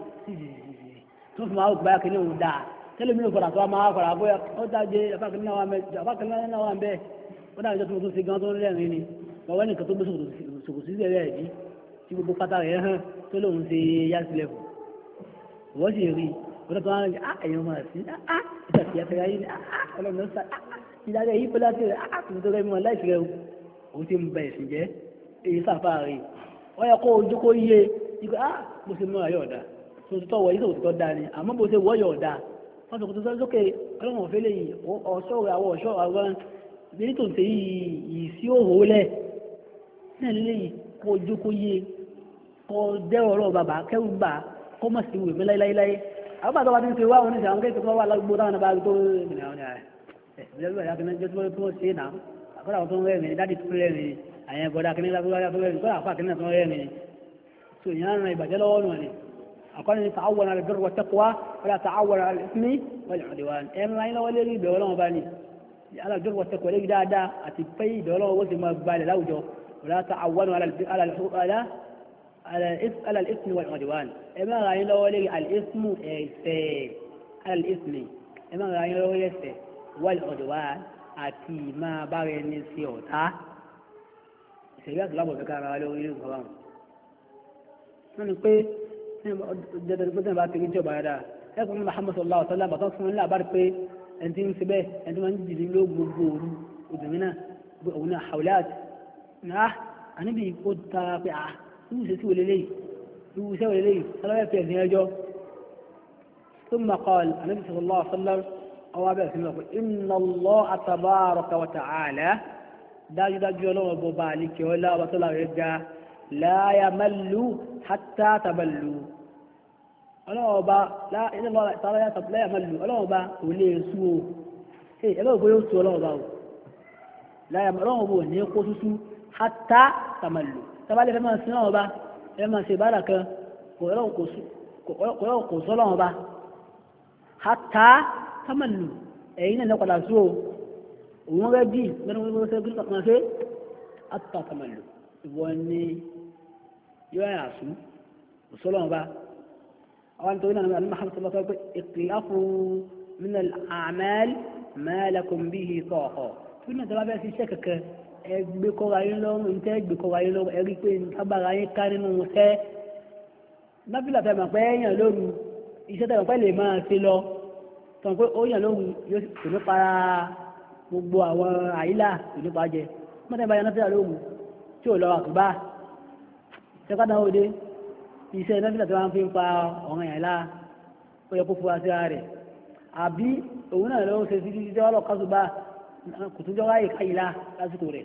tó fi máa gbá kí ní òun dáa tẹ́lẹ̀ mi ò fọ̀rọ̀ tó a máa fọ̀rọ̀ àbóyá ó dájé afákan náà wà ń bẹ́ẹ̀ ó dájọ́ tó tún ṣe gan tó ń rẹ́rìn ni ọwọ́ nìkan tó gbé sòkòsí sí ẹ̀rẹ́ ẹ̀dí tí gbogbo pátá rẹ̀ hàn tó lóun ṣe yá sílẹ̀ fún wọ́n sì rí ọ̀dọ́ tó wá ń rìn á ẹ̀yàn máa sí á ìtàkì àtẹ̀rẹ́ ayé ni á ọlọ́run sá á ìdájọ́ yìí pẹ́lá tí rẹ̀ á tuntun tó rẹ̀ mọ́ láìsí rẹ̀ òun ti ń bẹ̀ ẹ̀sìn jẹ́ èyí sáfà rẹ̀ wọ́n yẹ kó ojú kó yé ikú á bó ṣe mọ́ ayọ̀ ọ̀dà tó ti tọ́wọ́ yìí tó dá ni àmọ́ bó ṣe wọ́yọ̀ ọ̀dà wọ́n sọ kó tó sókè ọlọ́run òfin lè ọ̀ṣọ́ àwọn ọ̀ṣọ́ àwọn bí tó ń ṣe yìí sí òhò lẹ̀ náà lélẹ́yìí kó ojú kó yé kó dẹ́rọ̀ ọlọ́run bàbá kẹ́rù gbà kó mọ̀ sí ìwé mi láíláíláí àwọn bàtà wa ti ń ṣe wá àwọn oníṣẹ́ àwọn kéèké tó wà lágbó táwọn náà bá tó ìrìn àwọn ẹ̀ ẹ̀ ìjọba ìyá kìíní jẹ́ tó ṣe é náà àkọ́dà àwọn tó ń rẹ́rìn dáàdì tó rẹ́rìn àyẹn bọ̀dá kìíní lágbó tó rẹ́rìn kọ́dà àfà kìíní tó rẹ́rìn so ìyá náà ìbàjẹ́ lọ́wọ́ nù ni àkọ́ni ni ta'awwan 'ala al-birri wat-taqwa wa la ta'awwan 'ala al-ithmi wal-'udwan ẹ̀ máa ń lọ́wọ́ lérí ìbẹ̀wọ̀ lọ́wọ́ bá ní 'ala al-birri wat-taqwa lérí dáadáa àti pé ìbẹ̀wọ̀ lọ́wọ́ ti máa gbalẹ̀ láwùjọ wa la ta'awwanu 'ala على الاسم والعدوان اما غاين لو لي الاسم ايه على الاسم اما غاين لو يسه والعدوان àti máa bára ẹni sí ọ̀tá ìṣẹ̀lẹ̀ àti lábọ̀ fẹ́ká ara lórí ilé ìgbàwọ̀n wọ́n ni pé jẹ́dẹ̀dẹ̀ pé tẹ́lẹ̀ bá tẹ́lẹ̀ jọba yàdá ẹkùn ní Muhammad sallallahu alaihi wasallam bàtọ́ fún ilé àbárí pé ẹni tí ń ṣe bẹ́ẹ̀ ẹni tí wọ́n ń jìdí ló gbogbo òru obìnrin náà òun náà hawlat náà àníbi ó tara pé à irú ìṣesí wo lélẹ́yìí irú iṣẹ́ wo lélẹ́yìí ọlọ́wọ́ ẹ̀fẹ̀ ẹ̀sìn ẹjọ́ ثم قال النبي صلى الله عليه وسلم أو أبي سمع إن الله تبارك وتعالى داج داج لو ببالك ولا وطلع رجع لا يمل حتى تملوا ọlọ́wọ́ bá ilé lọ́la ìtàlá yàtọ̀ lẹ́yà mẹ́lú ọlọ́wọ́ bá kò lè sú o ẹ̀ ẹlọ́wọ́ bó yóò sú ọlọ́wọ́ bá o láyà ọlọ́wọ́ bó ní kó tútú hátà tàmàlù tàbálẹ̀ fẹ́ máa sí ọlọ́wọ́ bá ẹ máa ṣe ìbára kan kò ọlọ́wọ́ kò sọ ọlọ́wọ́ bá hátà tàmàlù ẹ̀yìn náà padà sú o òun rẹ̀ dì mẹ́rin wọ́n ṣe bí wọ́n ṣe hátà tàmàlù ìwọ̀n ni yóò yà sùn kò sọ ọlọ́wọ́ bá أولا تقول أن محمد صلى الله عليه وسلم اقلفوا من الأعمال ما لكم به طاقة تقول أنت ما بأس شكك بكو غاين لهم انتاج بكو غاين لهم أريكو إن أبا غاين كان موسى ما في لا فما بين لهم iṣẹ́ tẹ̀wọ̀n pẹ́ lè máa ṣe lọ tọ́n pé ó yàn lóhun yóò kò ní para gbogbo àwọn àyílà kò ní pa jẹ mọ́tẹ́ bá yaná sí àlóhun tí ò lọ àkùbá ṣẹ́kádà ó dé iṣẹ́ iná tí wọ́n fi ń pa ọ̀ràn yẹn láà ó yẹ kó fura sí ara rẹ̀ àbí òun náà lọ́wọ́ ṣe sí títí tí wọ́n lọ kásù bá kò tún jọ wáyé káyìlá lásìkò rẹ̀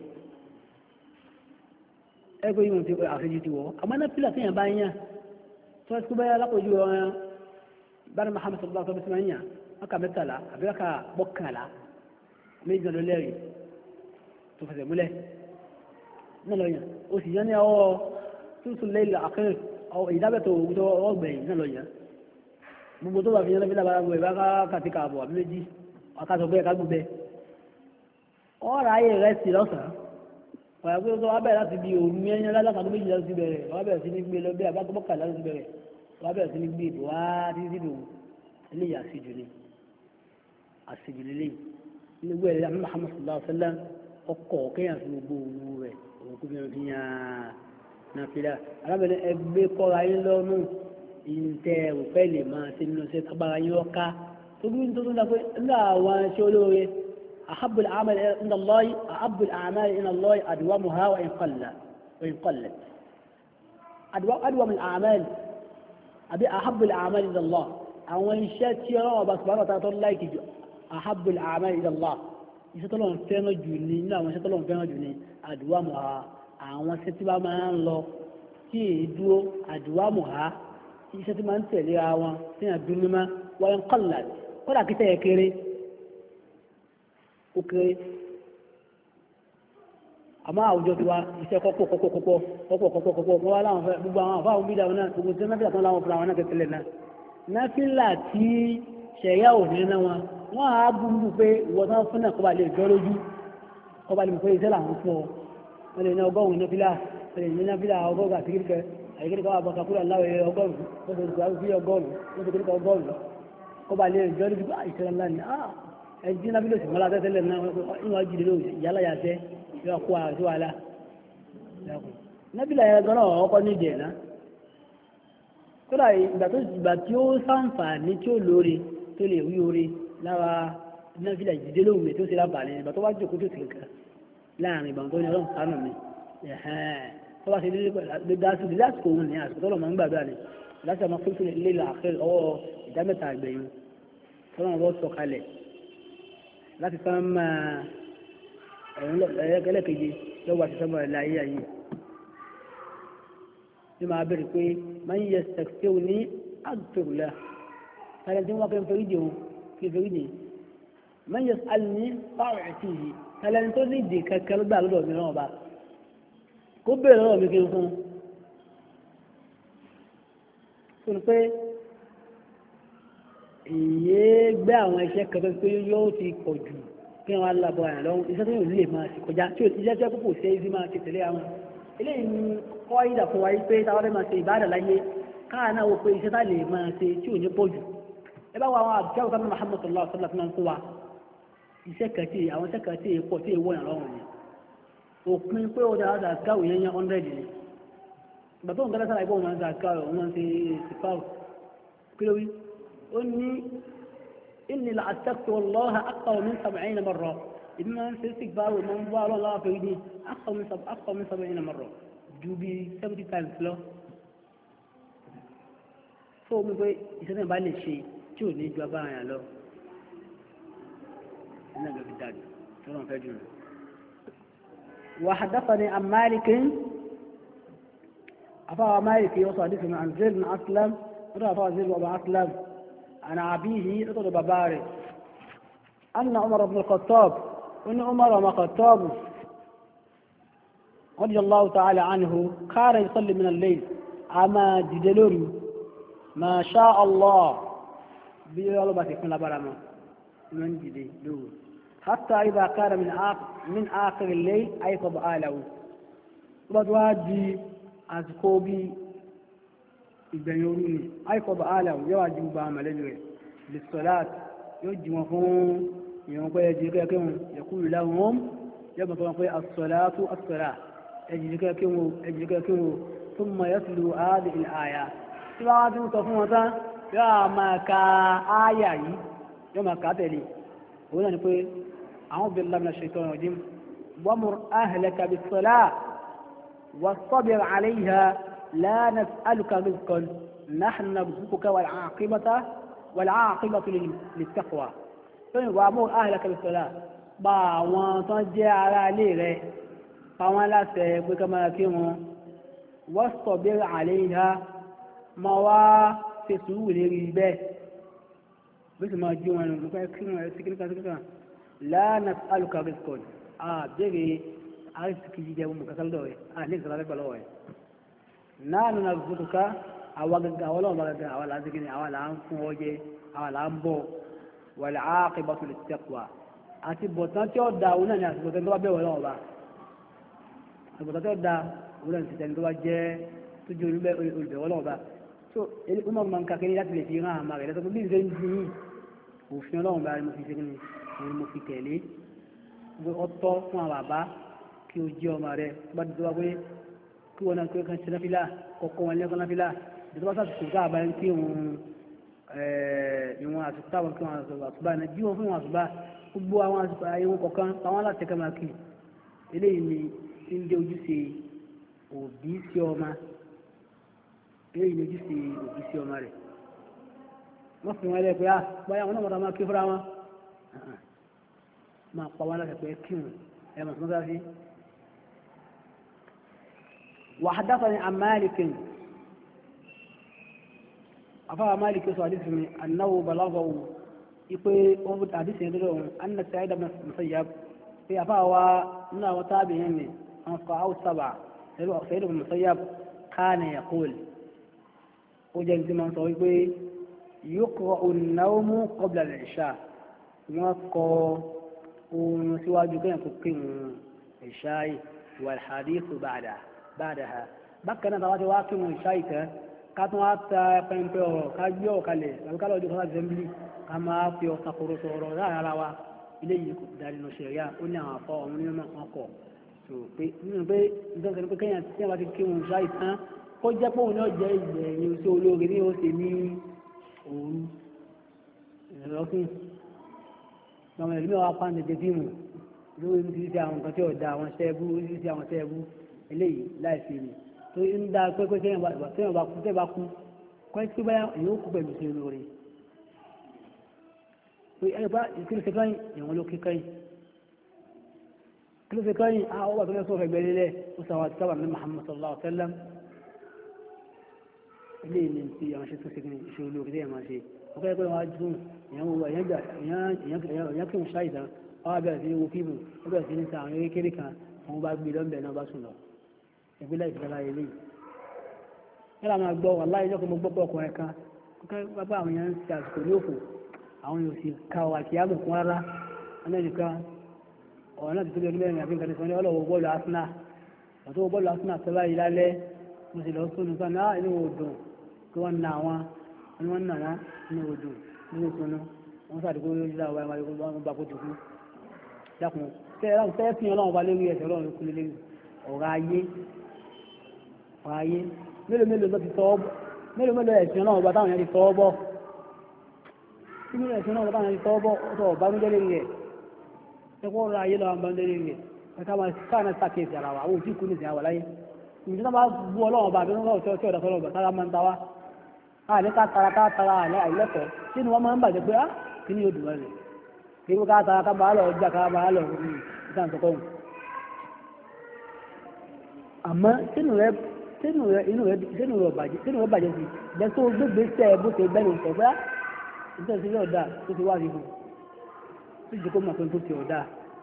ẹgbẹ́ yìí ti àfẹ́jì ti wọ́ àmọ́ náà pílà tíyàn bá ń yàn tí wọ́n ti kú bẹ́ẹ̀ lápòjú ọ̀ràn bára Muhammad sallallahu alaihi wasallam yàn ọkà mẹ́tàlá àbí ọkà bọ́kànlá méjì lọ lẹ́rìí tó fẹsẹ̀ múlẹ̀ náà lọ yàn ó sì yàn ní ọwọ́ tuntun lẹ́yìn àkẹ́rẹ́ ìdábẹ̀tọ̀ òwúrọ̀ tó ọgbẹ̀yìn náà lọ yẹn gbogbo tó bá fi yẹn lọ́bí lábára gbọ́ ìbá kàtí kààbọ̀ àbí méjì ọkàtọ̀ bẹ́ẹ̀ kágbùgbẹ́ ọ̀rọ̀ ayé rẹ̀ sí lọ́sàn-án ọ̀rọ̀ pé tó wá bẹ̀rẹ̀ láti bí òru yẹn lálàkàtọ̀ méjì láti bẹ̀rẹ̀ wá bẹ̀rẹ̀ sí ní gbé lọ bí abágbọ́ kàlá láti bẹ̀rẹ̀ wá bẹ̀rẹ̀ sí ní gbé ìbò wá títí dò eléyìí àṣejù ni àṣejù lélẹ̀ nígbà ẹ̀rẹ́ àmì Muhammad sallallahu alaihi wasallam ọkọ̀ kéèyàn fi gbogbo òru rẹ̀ òun kó fi hàn nàfìlà alábẹ̀lẹ̀ ẹgbẹ́ kọ́ra yín lọ́nù ìǹtẹ̀ òfẹ́ lè máa ṣe nínú ṣe tábàrà yín ọ̀ká tó bí tó tún dápẹ́ nígbà àwọn ṣe olóore ahabbul a'mal inda Allah ahabbul a'mal inda Allah adwamuha wa in qalla wa in qallat adwamul a'mal àbí ahabbul a'mal inda Allah àwọn iṣẹ́ tí ọlọ́wọ́ bá subhanahu wa ta'ala tó láìkì jù ahabbul a'mal inda Allah iṣẹ́ tó lọ́n fẹ́ràn jù ní nínú àwọn iṣẹ́ tó lọ́n fẹ́ràn jù ní adwamuha àwọn iṣẹ́ tí bá máa ń lọ tí èyí dúró àdúwàmù ha iṣẹ́ tí máa ń tẹ̀lé ra wọn tí yàn dún nímá wọ́n ń kọ́lá kọ́lá kí tẹ̀yẹ kéré ó kéré àmọ́ àwùjọ ti wá iṣẹ́ kọ́pọ̀ kọ́pọ̀ kọ́pọ̀ kọ́pọ̀ kọ́pọ̀ kọ́pọ̀ wọ́n wá láwọn fẹ́ gbogbo àwọn àfáà òbí dáwọn náà gbogbo tí náfìlà tó láwọn fúnra wọn náà kẹtẹlẹ náà náfìlà tí ṣẹ̀yà ò ní ná wọn wọ́n á búrú pé ìwọ́n tán fún náà kọ́ bá lè jọ lójú kọ́ bá lè mọ̀ pé iṣẹ́ làwọn fún ọ wọ́n lè ní ọgọ́rùn-ún náfìlà wọ́n lè ní náfìlà ọgọ́rùn-ún àti kíríkẹ́ àyíkíríkẹ́ wà bọ́ka kúrò aláwọ̀ ọgọ́rùn-ún wọ́n ti gbà fi ọgọ́rùn-ún wọ́n ti kíríkẹ́ ọgọ́rùn-ún kọ́ bá lè jọ lójú pé ìṣẹ́ ńlá ni ẹjí náfìlà sì mọ́lá tẹ́tẹ́lẹ̀ náà wọ́n jí lè lóòjì yálà yàtẹ́ yóò kó àti wàhálà nábìlà yẹn gan-an ọkọ nídìí ẹ̀ ná kódà ìgbà tó ìgbà tí ó sàǹfààní tí ó lóore tó lè wí oore lára nábìlà ìdílé lóhùn mi tó ṣe lábàá ní ìgbà tó wá jókòó tó ti kà láàrin ìgbà tó ní ọlọ́run sánú mi tó bá ṣe lé dásù lé lásìkò òun ní àsìkò tó lọ́ máa ń gbàdúrà ní láti ọmọ fífi lé làákẹ́ ọwọ́ ìdámẹ́ta àgbẹ̀yìn tó náà wọ́n sọ kalẹ̀ láti sá máa ẹlẹ́kẹ̀jẹ lọ́wọ́ àti sọ́mọ́ ẹ̀lá ayé ayé ní máa bẹ̀rẹ̀ pé máa ń yẹ sẹ̀kẹ́ ò ní àgbẹ̀rùlá tàbí tí wọ́n kẹ́ ń fẹ́rí jẹun kí fẹ́rí jẹ máa ń yẹ sàlì ní báwọn ẹ̀tì yìí tàbí tó ní ìdè kẹ́kẹ́ ló gbà lọ́dọ̀ mi náà bá kó bẹ̀rẹ̀ lọ́dọ̀ mi kí n fún un pé èyí gbé àwọn iṣẹ́ kẹ́kẹ́ pé yóò ti pọ̀ jù kí wọn alábọ̀ àyàn lọ́wọ́ iṣẹ́ tó yóò lè máa ti kọjá tí iṣẹ́ tó kókò ṣe é sí máa ti tẹ̀lé àwọn eléyìí ni kọ́ ìdà fún wa yìí pé táwọn fẹ́ máa ṣe ìbádà láyé káà náà wò pé iṣẹ́ tá lè máa ṣe tí ò ní pọ̀ jù ẹ bá wọ àwọn àbújáwò sábà Muhammad sallallahu alaihi wasallam fún wa iṣẹ́ kẹtì àwọn iṣẹ́ kẹtì pọ̀ tí èèwọ̀ yàn lọ́wọ́ ni òpin pé ó dára àgáwò yẹn yẹn hundred ni ìgbà tó ń gẹ́lẹ́ sára ìbọn wọn àgáwò wọn ti sìpáwò kí ló wí ó ní إني لأستغفر الله أكثر من سبعين مرة إما أن استغفار ومن بار الله في دي أكثر من سب أكثر من سبعين مرة جوبي seventy times لو فو مي بي إذا ما لي شيء شو ني جوابا يا لو أنا بقول شلون فجر وحدثني عن مالك أفا مالك يوصل حديثنا عن زيد بن أسلم رأى زيد بن أسلم عن أبيه رضي بباري أن عمر بن الخطاب وأن عمر بن الخطاب رضي الله تعالى عنه كان يصلي من الليل أما جدلوري ما شاء الله بيقولوا بس يكون لبرما من جدلور حتى إذا كان من آخر من آخر الليل أيقظ آله بدواجي أزكوبي ìgbẹ̀yìn orú ni àìkọ̀bà alam yóò wá jí gbogbo àwọn mọ̀lẹ́bí rẹ̀ lè sọ̀láàt yóò jí wọn fún ìwọ̀n pé ẹjì kẹ́kẹ́ wọn yẹ̀kúrù láwọn wọn yóò bọ̀ wọn pé asọ̀láàtú asọ̀lá ẹjì kẹ́kẹ́ wọn ẹjì kẹ́kẹ́ wọn tó mọ̀ yẹ́ tìlú ààdì ilẹ̀ àyà tí wọ́n wá tí ń sọ fún wọn tán yóò máa ka áyà yìí yóò máa kà á tẹ̀lé òun náà ni pé àwọn obìnrin lámìnà ṣètò ọ̀rọ̀ jí wamur ahlaka bis-salah wastabir alayha لا نسألك رزقا نحن نرزقك والعاقبة والعاقبة للتقوى وأمر أهلك بالصلاة bá àwọn tán jẹ́ ará ilé rẹ̀ fáwọn aláṣẹ pé ká máa kí wọn wastabir alayha máa wá ṣe sùúrù lérí bẹ́ẹ̀ bí sì máa jí wọn nù nípa kí wọn sí kíníkà sí kíníkà la nas'aluka rizqan àbẹ̀rẹ̀ àrísìkì jíjẹ wọn kàkà lọ́wọ́ rẹ̀ àní ìsọ̀rọ̀ lẹ́gbẹ̀ẹ́ lọ́wọ́ rẹ̀ náà nínú àgbùtùká àwọn gẹ́gẹ́ àwọn ọlọ́run bá gẹ́gẹ́ àwọn làásìkì ni àwọn là ń fún ọ jẹ àwọn là ń bọ̀ wal aqibatu lit-taqwa àti bọ̀tán tí ó da òun náà ni àti bọ̀tán tó bá bẹ̀rẹ̀ ọlọ́run bá àti bọ̀tán tí ó da òun náà ni tìtẹ́ni tó bá jẹ́ tó jẹ́ olùbẹ̀wọ̀ ọlọ́run bá so ọmọ ọmọ nǹkan kiri láti lè fi hàn àmà rẹ̀ lọ́sọ̀ bí n ṣe ń di òfin ọlọ́run bá mo fi ṣe kí ni mo fi tẹ̀lé ọtọ́ fún àwọn bàbá kí o jẹ́ ọmọ rẹ̀ tó bá ti tó wá pé kí wọn náà kí wọn ṣe náfìlà kọ́kọ́ wọn lẹ́kọ́ náfìlà ìjọba sàtúntò ká àbáyé kí wọn ìwọn àtúntà wọn kí wọn àtúbà náà jí wọn fún wọn àtúbà gbogbo àwọn àtúbà ayé wọn kọ̀ọ̀kan táwọn aláṣẹ kama kì eléyìí ni ti ń dé ojúṣe òbí sí ọmọ eléyìí ni ojúṣe òbí sí ọmọ rẹ̀ wọ́n fi wọn lẹ́ pé ah báyà wọn náà wọ́n máa kí fúnra wọn máa pa wọn láti pé kí wọn ẹ̀ mọ̀ sọ́dọ̀ sí. وحدثني عن مالك أفا مالك يصادفني أنه بلغه يقول أبو حديث يدلون أن سعيد بن المسيب في أفا وننا وتابعين أو سبعة سيد بن المسيب كان يقول وجد من صويبه يقرأ النوم قبل العشاء يقرأ ونسواج كان تقيم العشاء والحديث بعدها بعدها بكنا تواجه واقم العشاء كاتو حتى بنبيو كاجيو كالي كالو جو خلاص زمبلي كما في تقرو سورو لا راوا إليه داري نشيا ونيا فا ونيا ما أكو so pé nínú pé nítorí pé kéèyàn tí wọ́n bá ti kí wọn ṣáì tán kó jẹ́ pé òun náà jẹ́ ìgbẹ̀yìn tí olóore ní ó ṣe ní òru ìrọ̀kùn ọmọ ìlú mẹ́wàá pa nìjẹ́ fíìmù lórí ní ti àwọn nǹkan tí ò da àwọn ṣẹ́ẹ̀bù ní ti àwọn ṣẹ́ẹ̀bù eléyìí láìsí ni tó ń dá pé pé kéèyàn bá kú téèyàn bá kú kọ́ ẹ́ tí bá èèyàn ó kú pẹ̀lú ṣe olóore pé ẹni bá ìkíni ṣe káyìn ìwọ̀n ló kí káyìn kí ló ṣe káyìn àwọn ọba tó fẹ́ sọ̀rọ̀ ẹgbẹ́ lélẹ̀ ó sàwọn àti sábà ní Muhammad sallallahu alaihi wa sallam ilé ìní ti àwọn ṣe tó ṣe kí ṣe olóore tí ẹ̀ máa ṣe wọ́n fẹ́ pé wọ́n á dùn èèyàn wo èèyàn kí wọ́n ṣáì tán wọ́n á bẹ̀rẹ̀ sí wo fíìmù wọ́n bẹ̀rẹ̀ sí ní sa àwọn eré kéré kan wọ́n bá gbé lọ́nbẹ̀ náà bá sùn lọ ẹgbẹ́ láì fẹ́ láyé lé yálà máa gbọ́ wà láyé lọ́kọ̀ mo gbọ́ pọ̀ ọkùnrin kan bàbá àwọn èèyàn ń ṣe àsìkò ní òfò àwọn yóò sì ka wà kí á mọ̀ fún ara ẹnìkan ọ̀rọ̀ náà ti tóbi ọdún mẹ́rin àbí nǹkan sọ ní ọlọ́wọ́ bọ́ọ̀lù Arsenal ọ̀tọ́ bọ́ọ̀lù Arsenal tọ́lá yìí lálẹ́ mo sì lọ sónù sọ náà inú odò kí wọ́n na wọn ni wọ́n nà wọ́n inú odò inú sọnù wọ́n sàdúgbò yóò yíra wáyé wáyé wọ́n bá kó dùkú dákun tẹ́ fi ọlọ́run bá léwu ẹsẹ̀ ọlọ́run kú léwu ọ̀rọ̀ ayé ọ̀rọ̀ ayé mélòó mélòó ló ti tọ́ mélòó mélòó ẹ̀sìn ọlọ́run bá táwọn yẹn ti tọ́ bọ́ mélòó ẹ̀sìn ọlọ́run bá táwọn yẹn ti tọ́ bọ́ ọ̀tọ̀ ọ̀bánújẹ́ léwu rẹ̀ ẹ̀kọ́ ọ̀rọ̀ ayé lọ́wọ́ bá ń lé léwu rẹ̀ ẹ̀ka máa káàná sàkéèsì ara wa àwọn òtí kú ní ìsìn àwọ̀ láyé ìdí náà bá bú ọlọ́run bá àbí wọ́n tí ọ̀dọ̀ sọ́lọ́ bá sára máa ń ta wá a ní ká tara ká tara àlẹ́ àìlẹ́kọ̀ọ́ tí ni wọ́n máa ń bàjẹ́ pé á kí ni yóò dùn rẹ̀ kí wọ́n ká tara ká bá lọ ọjà ká bá lọ ìtàn tó kọ́hùn. àmọ́ sínú rẹ sínú rẹ inú rẹ sínú rẹ bàjẹ́ sínú rẹ bàjẹ́ sí bẹ́ẹ̀ tó gbégbé sẹ́ bó ṣe bẹ́ẹ̀ ló sọ pé á ìtàn sí ọ̀dà tó ti wá nínú tó ti kó mọ̀ pé tó ti ọ̀dà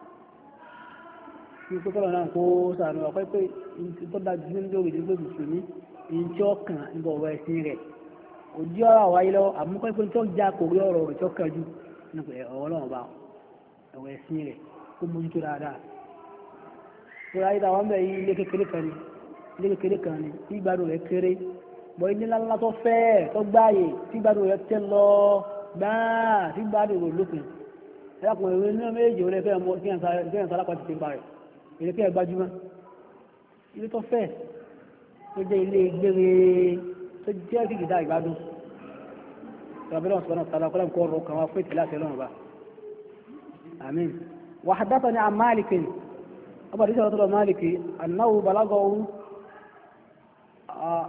kí pé kọ́lọ̀ náà kó sànù ọ̀pẹ́ pé tó dájú nínú lórí ìdígbò mùsùlùmí ìjọ kan nígbà ọ̀rọ̀ ẹ̀sìn rẹ̀ òjì ọ̀rọ̀ àwáyé lọ àmúpẹ́ pé tó já kò rí ọ̀rọ̀ rẹ̀ tó kẹjú nípa ọ̀rọ̀ náà bá ọ̀rọ̀ ẹ̀sìn rẹ̀ kó mójútó dáadáa. ìrora ayé táwọn bẹ̀ yí ilé kékeré kan ni ilé kékeré kan ni tí ìgbádùn rẹ̀ kéré bọ́ ilé ńláńlá tó fẹ́ tó gbáàyè tí ìgbádùn rẹ̀ tẹ́ lọ gbáà tí ìgbádùn rẹ̀ lópin ẹ̀dàkùnrin ìwé ní méjì olè fẹ́ mọ́ kí ẹ̀ ń sálápá ti ti pa rẹ̀ ilé kẹ́ gbajúmọ̀ ilé tó fẹ́ tó jẹ́ ilé gbére tó jẹ́ kìkìdá ìgbádùn ربنا سبحانه وتعالى قال كورو كما فيت لا تلون با امين وحدثني عن مالك ابو رجل رضي مالك انه بلغه آه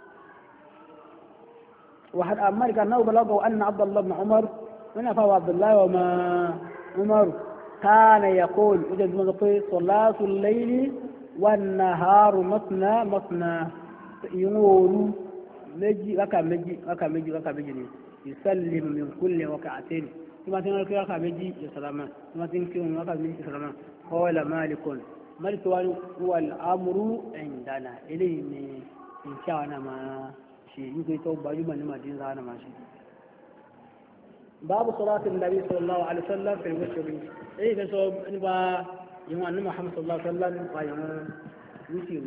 وحد عن مالك انه بلغه ان عبد الله بن عمر من فهو عبد الله وما عمر كان يقول وجد من صلاة الليل والنهار مثنى مثنى يقول مجي وكا مجي وكا مجي وكا مجي يسلم من كل ركعتين ثم تنكر ركعة مجي يسلم ثم تنكر ركعة مجي يسلم قال مالك مالك هو الأمر عندنا إليه إن شاء الله ما شيء يمكن توبة يوم ما دين زانا ما شيء باب صلاة النبي صلى الله عليه وسلم في الوتر إيه كسب نبا يوم أن محمد صلى الله عليه وسلم قايم وتر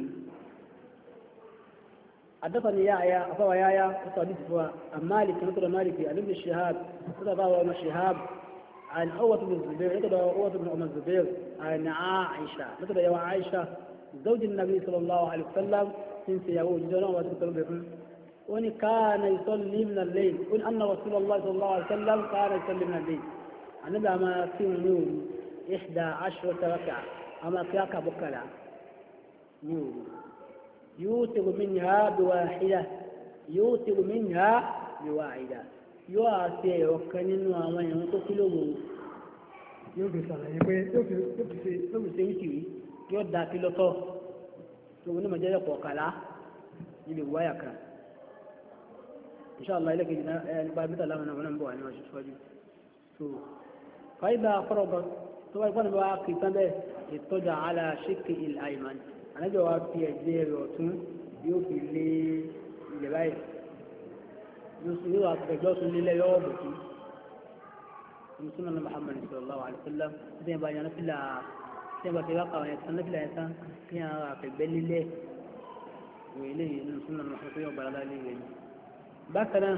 حدثني يا يا أفوا يا يا صديق فوا مالك مثل مالك عن ابن الشهاب مثل فهو ابن الشهاب عن عروة بن الزبير مثل عروة بن أم الزبير عن عائشة مثل يا عائشة زوج النبي صلى الله عليه وسلم سنس يهود جنا وتكلم وإن كان يصلي من الليل وإن أن رسول الله صلى الله عليه وسلم كان يصلي من الليل النبي أما في نور إحدى عشرة ركعة أما كياك بكلا نور يوتر منها بواحدة يوتر منها بواحدة يواتي وكنن ومن ينتقله يوفي صلاة يوفي يوفي يوفي يوفي يوفي يودا كيلوتو تو نما جاي وكلا يلي وياك إن شاء الله لك بعد مثل لنا ونبوا أنا ماشي شوي تو فإذا فرغ tó bá gbọ́dọ̀ wá kì í tán bẹ́ẹ̀ ìtọ́jà ala ṣíkì il ayman ànábì wa fi ẹ̀jẹ̀ rẹ̀ ọ̀tún yóò fi lé ilẹ̀ báyìí yóò wá ẹ̀jọ́ tún lélẹ̀ yọ̀ bọ̀ sí sunan Muhammad sallallahu alaihi wasallam ṣe bá yan fìlà ṣe bá fi wákà ẹ̀ tán fìlà ẹ̀ tán kí yàn á fẹ̀gbẹ́ lílẹ̀ wò ilé yìí sunan Muhammad yóò bára lálẹ́ ìwé ni. bákan náà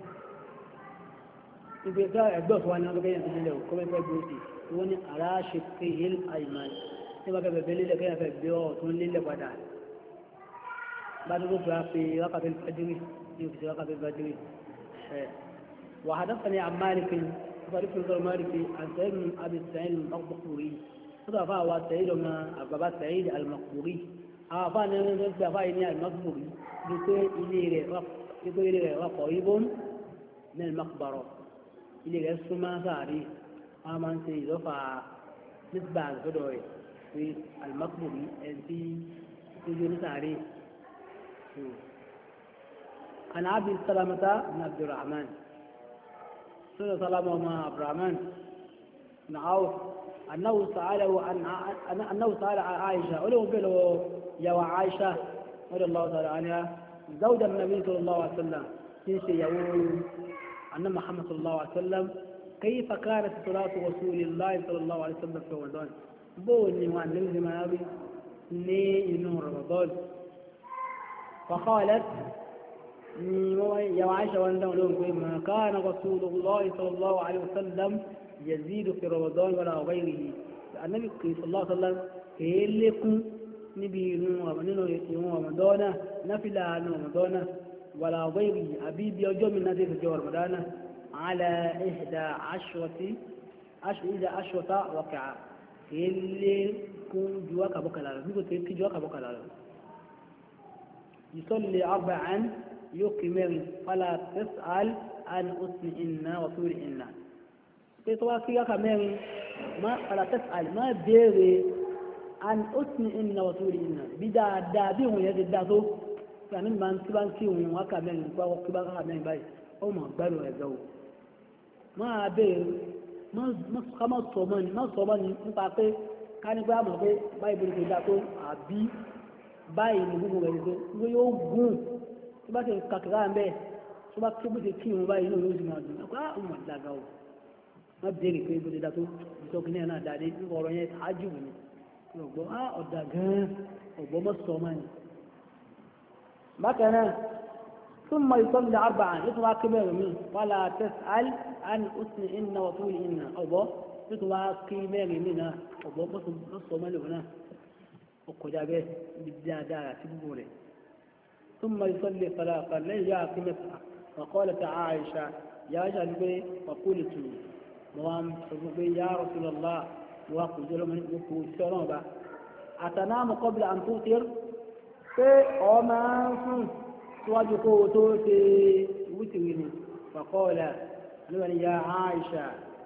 ibi ẹgbẹ́ ẹgbẹ́ òfin wa ni wọ́n gbé yẹn tó lílẹ̀ o kọ́mẹ́ fẹ́ gbòòsì wọ́n ní aláṣẹ kéhìl àyìnmáì ṣé bá fẹ́ bẹ̀bẹ̀ lílẹ̀ kéèyàn fẹ́ gbé ọ̀tún lílẹ̀ padà bá tó tó fi wákàtí fẹ́jìrì ní òfìsí wákàtí fẹ́jìrì وحدثني عن مالك فريق نظر مالك عن سعيد بن ابي سعيد المقبوري هذا فهو سعيد بن ابي سعيد المقبوري هذا نزل بفاين المقبوري يقول اليه يقول اليه قريب من المقبره اليه السما ساري امان سيد فا نسبه غدوي في المقبوري في سجن ساري عن ابي سلمة بن عبد الرحمن سنة سلامة مع عبد الرحمن بن عوف أنه سأله عن أنه سأل عن عائشة ولو بلو يا عائشة رضي الله تعالى عنها زوج النبي صلى الله عليه وسلم تنسي يقول أن محمد صلى الله عليه وسلم كيف كانت صلاة رسول الله صلى الله عليه وسلم في رمضان بوني وأن نلزم أبي ني إنه رمضان فقالت يا عائشة ما كان رسول الله صلى الله عليه وسلم يزيد في رمضان ولا غيره النبي صلى الله عليه وسلم كيلكم نبي يوم رمضان نفلا رمضان ولا غيره أبيب يوم من نزيد في رمضان على إحدى عشرة إحدى عشرة وقعة كيلكم جواك بكلا نقول جواك بكلا يصلي أربعا يكمل فلا تسأل عن أسم إنا وطول إنا تتواكي كمان ما فلا تسأل ما بيري عن أسم إنا وطول إنا بدا دابيه يجد داتو يعني ما نسبان كيون وكمان وكبان كمان باي أو ما بلو يزو ما بير ما ما كما صومان ما صومان نتاكي كان يقول ما بي باي بيري داتو أبي باي نبوغو يزو ويوغون tó bá ti kàkàrà ń bẹ́ẹ̀ tó bá tó bó ti kí wọn báyìí náà yóò sì máa dùn náà á ọmọ ìdàgà o má bèèrè pé bó ti dá tó ìtọ́kì náà náà dáadé nípa ọ̀rọ̀ yẹn ájù ni ọ̀gbọ́n á ọ̀dà gan-an ọ̀gbọ́n mọ́ sọ máa ní. bákan náà ثم يصلي أربعا يطلع كبير منه ولا تسأل عن أسن إن وطول إن أبو يطلع كبير منها أبو بص ملونا وقجابه بالزيادة تبوله ثم يصلي صلاة الليل يا كمسة وقالت عائشة يا جلبي وقلت موام يا رسول الله وقل من يقول سرابا أتنام قبل أن تطير في أمان سواجكو توتي وتويني فقال يا عائشة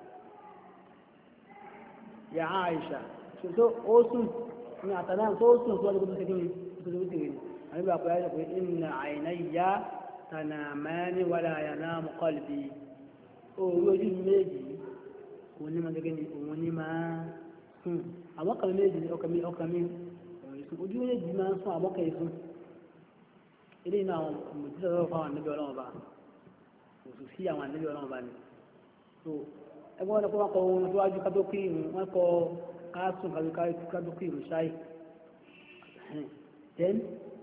يا عائشة شو أوسن أتنام أوسن سواجكو توتي وتويني أنا بقول إن عيني تنامان ولا ينام قلبي ojú méjì òun ní máa gẹ́gẹ́ ní òun ní máa sùn àmọ́kà méjì ní ọkà mi ọkà mi ojú méjì máa ń sùn àmọ́kà ìsùn ilé iná àwọn mòjíṣẹ́ lọ́wọ́ fún àwọn àníbí ọlọ́wọ́ bá òsù sí àwọn àníbí ọlọ́wọ́ bá ní so ẹgbẹ́ wọn kọ́ wọn kọ ohun tó wájú kátó kí ìrùn wọn kọ káàsùn kátó kí ìrùn ṣáì then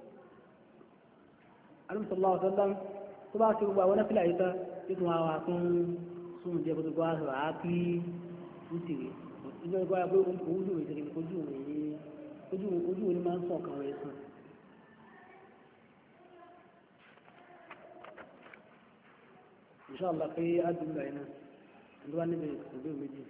alùsọ̀lá ọ̀sọ́lá tó bá ti gbogbo àwọn náfìlà yìí tán tí tó máa wà fún súnmù jẹ́ kó tó gbọ́ àṣọ àákí nítìrì ìjọ ìgbà pé ojú rẹ̀ tẹ̀lé ojú rẹ̀ ojú ojú rẹ̀ máa ń sọ ọ̀kan rẹ̀ sùn. inshallah pé àdúgbò yìí náà ló wá níbi ìgbé méjì.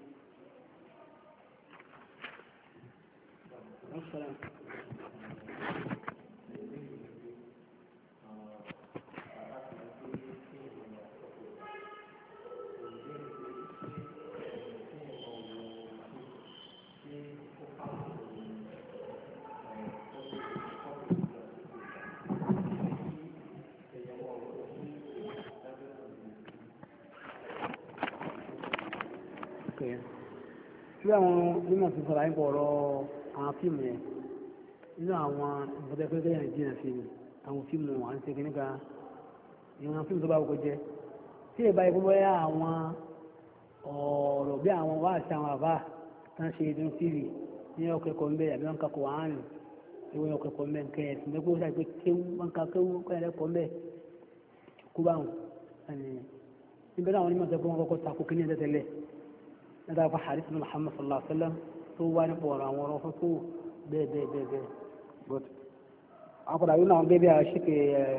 àwọn onímọ̀ ti sọ̀rọ̀ àyìnbó ọ̀rọ̀ àwọn fíìmù yẹn nínú àwọn ìfọ̀tẹ́fẹ́ yẹn jìnnà sí ni àwọn fíìmù à ń ṣe kí níka ìwọ̀n fíìmù tó bá wọ́pọ̀ jẹ́ tí ìbá ikú bọ́yá àwọn ọ̀rọ̀ bí àwọn wá àti àwọn àbá tán ṣe ìdún tíìvì ní ọkẹ́kọ̀ọ́ ń bẹ́ àbí wọn kakọ̀ wá hàn ìwé ọkẹ́kọ̀ọ́ ń bẹ́ nǹkan ẹ̀sìn lẹ́kọ̀ọ́ sáà pé kéwú wọn ka kéwú kọ́ ẹ̀rẹ́kọ̀ọ́ ń bẹ́ kú báwọn níbẹ̀ náà wọn ní mọ̀ sẹ́kọ̀ọ́ wọn kọ́kọ́ takò kí ní ẹ̀dẹ́ tẹ́lẹ̀ nígbà fún hadith ní Muhammad sallallahu alaihi wa sallam tó wá nípa ọ̀rọ̀ àwọn ọ̀rọ̀ fún tó bẹ́ẹ̀ bẹ́ẹ̀ bẹ́ẹ̀ bẹ́ẹ̀ but àpàdà yóò náà bẹ́ẹ̀ bí a ṣe ké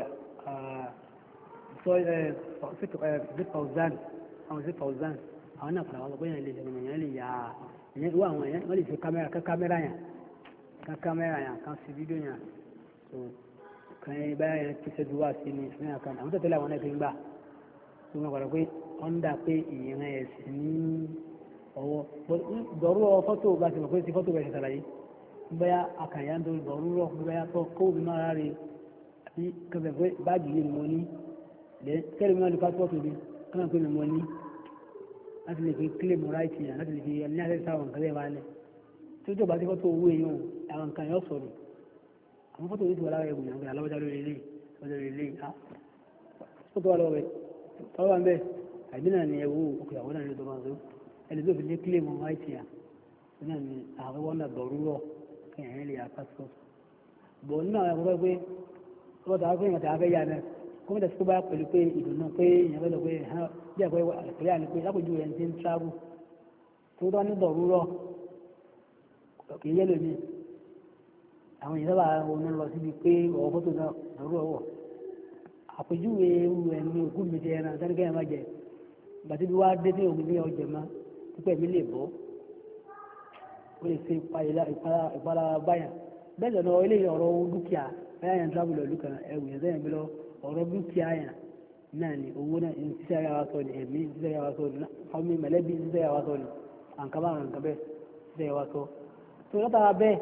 zip fauzan àwọn zip fauzan àwọn náà padà wọ́n gbé yẹn lè ṣe ènìyàn lè yà á ìyẹn wọ́n àwọn èèyàn wọ́n lè ṣe kámẹ́rà ká kámẹ́rà yẹn ká kámẹ́rà yẹn ká ṣe fídíò yẹn so kàn yẹn báyà yẹn ti ṣe duwá sí ni ìṣúná kan àwọn tẹ̀tẹ̀lẹ̀ àwọn náà fi ń gbà tó wọn padà pé wọ́n ń dà pé ìyẹn ẹ̀sìn ní ọwọ́ dọ̀rọ̀ fọ́tò bá ti mọ̀ pé ti fọ́tò bẹ̀ ṣe ṣàlàyé bóyá akànyà ń dorí dọ̀rọ̀ bóyá tó kóòbí máa rí àbí kẹfẹ́ pé báàgì yìí ni mo ní kẹ́lẹ́ mi náà ní pásítọ̀tù mi kọ́nà pé mi mo ní láti lè fi claim right yẹn láti lè fi ní àṣẹ sáwọn nǹkan bẹ́ẹ̀ bá lẹ̀ tí ó jọba sí fọ́tò owó èèyàn àwọn nǹkan yóò sọ̀rọ̀ àwọn fọ́tò yìí ti wà lára ẹ̀wù yàn aláwọ̀já lórí ilé ọjọ́ ilé ha fọ́tò wà lọ́wọ́ tọ́wọ́ wà ń bẹ́ẹ̀ àbí náà ni ẹ̀wù òkè àwọn náà ní tó máa tó ẹni tó fi lé claim right yẹn náà ni àwọn wọn náà dọ̀rú rọ̀ kẹ́yìn lè yà pásítọ̀ bọ̀ nínú àwọn ẹ̀kọ́ pé wọ́n tàbí pé ìyàtọ̀ abẹ́ yà náà kọ́mítà sí tó bá pẹ̀lú pé ìdùnnú pé ìyàn fẹ́ lọ pé bí àpẹẹrẹ àpẹẹrẹ àni pé lápòjú rẹ̀ ti ń travel tó bá ní dọ̀rúrọ̀ kì í yẹ́ lómi àwọn èèyàn sábà wọn lọ síbi pé ọ̀wọ́ fọ́tò náà dọ̀rúrọ̀ wọ̀ àpèjúwe ewu ẹ̀mí òkú mi ti ẹran sáníkẹ́ yẹn má jẹ bàtí bí wá dé tí òun ní ọjọ́ má pípẹ́ mi lè bọ́ ó lè ṣe ìpara báyà bẹ́ẹ̀ lọ́nà ilé ọ̀rọ̀ dúkìá báyà yẹn travel lọ lùkàn ẹ̀wù yẹn sẹ́yìn bí lọ ọ̀rọ̀ dúkìá yẹn náà ni owó náà ní sísẹ́ yàrá sọ ni ẹ̀mí sísẹ́ yàrá sọ ni ọmọ mẹ̀lẹ́bí sísẹ́ yàrá sọ ni àǹkàbá àǹkà bẹ́ẹ̀ sísẹ́ yàrá sọ. tó lọ́tara bẹ́ẹ̀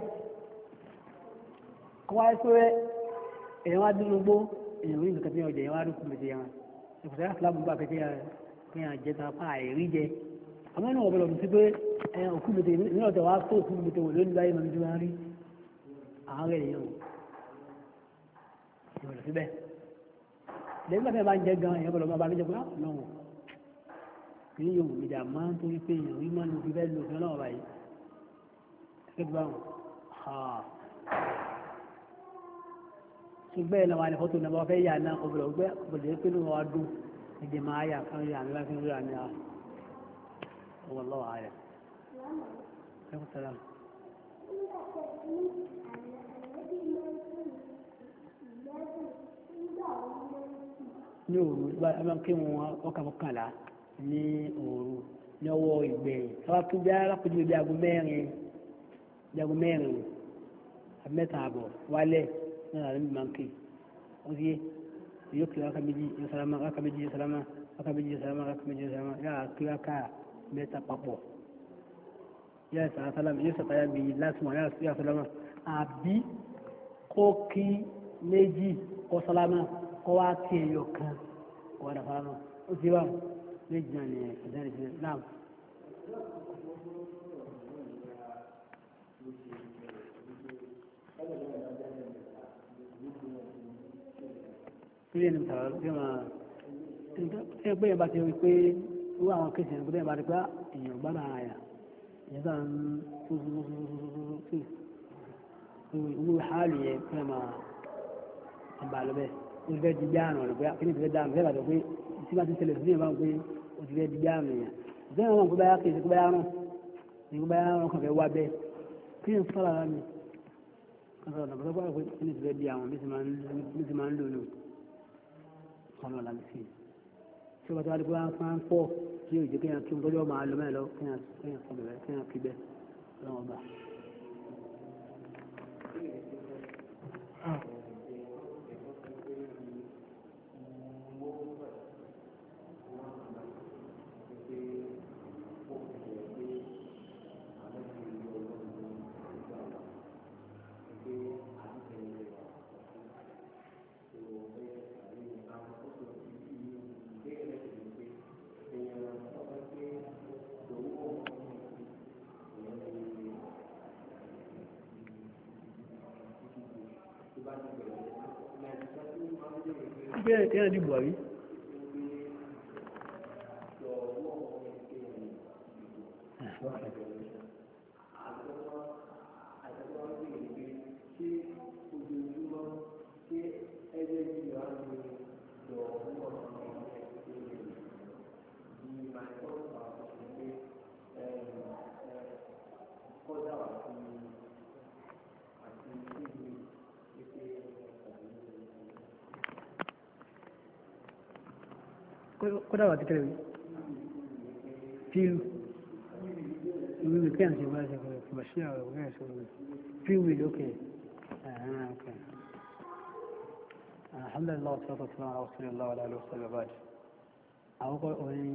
kọ́wá ẹ̀sọ́ rẹ̀ èèyàn wá dúró gbó èèyàn rí nǹkan tí wọ́n jẹ èèyàn wá rí kùmìtì yẹn ìfọ̀sẹ̀ yàrá fúlàmù gbà kékeré kéèyàn jẹ tán apá àìrí jẹ àmọ́ inú ọ̀bẹ̀rẹ̀ ọ̀dùn sí pé òkú mìtì ní ọ̀tẹ̀ wá tó òkú mìtì wò lónìí báyìí mọ̀mí tí wọ́n rí àwọn rẹ̀ èèyàn ìwọ̀n síbẹ̀ lẹ́yìn bá tẹ́ bá ń jẹ́ gan èèyàn bọ̀lọ̀ máa bá ní jẹ́ pé lọ́wọ́ kì í yòówù ìjà máa ń torí pé èèyàn rí máa ń fi fẹ́ lò fún ọlọ́wọ́ báyìí ẹgbẹ́ tó bá wọn ṣùgbọ́n ẹ̀ náà wà ní fọ́tò náà wọ́n fẹ́ yà náà ọ̀bẹ̀rẹ̀ ọgbẹ́ ọ̀bẹ̀rẹ̀ pé ló wà dùn ìdè máa yà kan rí àmì láti rí àmì ọwọ́ lọ́wọ́ ààrẹ. ní òru ẹgbẹ́ kí wọn ọkà mọ́kànlá ní òru ní ọwọ́ ìgbẹ̀yìn sábà tún bí alákòjú bí aago mẹ́rin bí aago mẹ́rin mẹ́ta àbọ̀ wálẹ̀ náà làwọn mímọ́ kì ó sì yóò kí wákà méjì yóò sálámà wákà méjì yóò sálámà wákà méjì yóò sálámà wákà méjì yóò sálámà yóò kí wákà mẹ́ta papọ̀ yóò sàrà sálámà yóò sàtàyà bí láti mọ̀ yóò sálámà àbí kó kí méjì kó sálámà kọ́ wá kí ẹyọ kan wọ́n dà fara mọ́ ó ti wá méjì náà ní ẹ̀dá ìṣẹ́ náà. Ilé ní sàrọ̀ bí wọ́n ṣe pé yẹn bá ti rí pé wọ́n àwọn kéṣì yẹn pé yẹn bá rí pé èèyàn gbá náà àyà ìyẹn sáà ń tó tó tó tó tó owó hálì yẹn pé yẹn máa ń bá lọ bẹ́ẹ̀. O ti fẹ́ di jáàmù rẹ̀ bóyá kíni ti fẹ́ dáàmù fẹ́ bàtọ̀ pé tí bá ti ṣẹlẹ̀ sí ìyẹn bá ń pé o ti fẹ́ di jáàmù yẹn ìdẹ́yìn wọn kó bá yá kí èsì kó bá yá rùn èyí kó bá yá rùn kàn fẹ́ wá bẹ́ẹ̀ kí n sọ̀rọ̀ ara mi kan sọ̀rọ̀ nàbọ̀tọ̀ pé pé kíni ti fẹ́ di àwọn bí ti máa ń lò nù kọ́nà ọ̀làmì sí i tí o bá tó wá di pé wọ́n máa ń pọ̀ tí yóò jẹ́ kéèyàn kí n tọ́jú máa lọ mẹ́rin lọ kéèyàn sọ bẹ̀rẹ̀ kéèyàn kí bẹ́ẹ̀ lọ́wọ́ gbà. bẹ́ẹ̀ kí wọ́n di Buhari. kódà wà títẹ̀lẹ̀ wí fíìlù ìwé ìwé kí à ń ṣe bá ṣe fún bàṣí àwọn ọ̀gá ẹ̀ṣọ́ rẹ̀ fíìlù lókè alhamdulillah wa salatu wa salam ala rasulillah wa alihi wa sallam ba'd àwọn kọ́ orin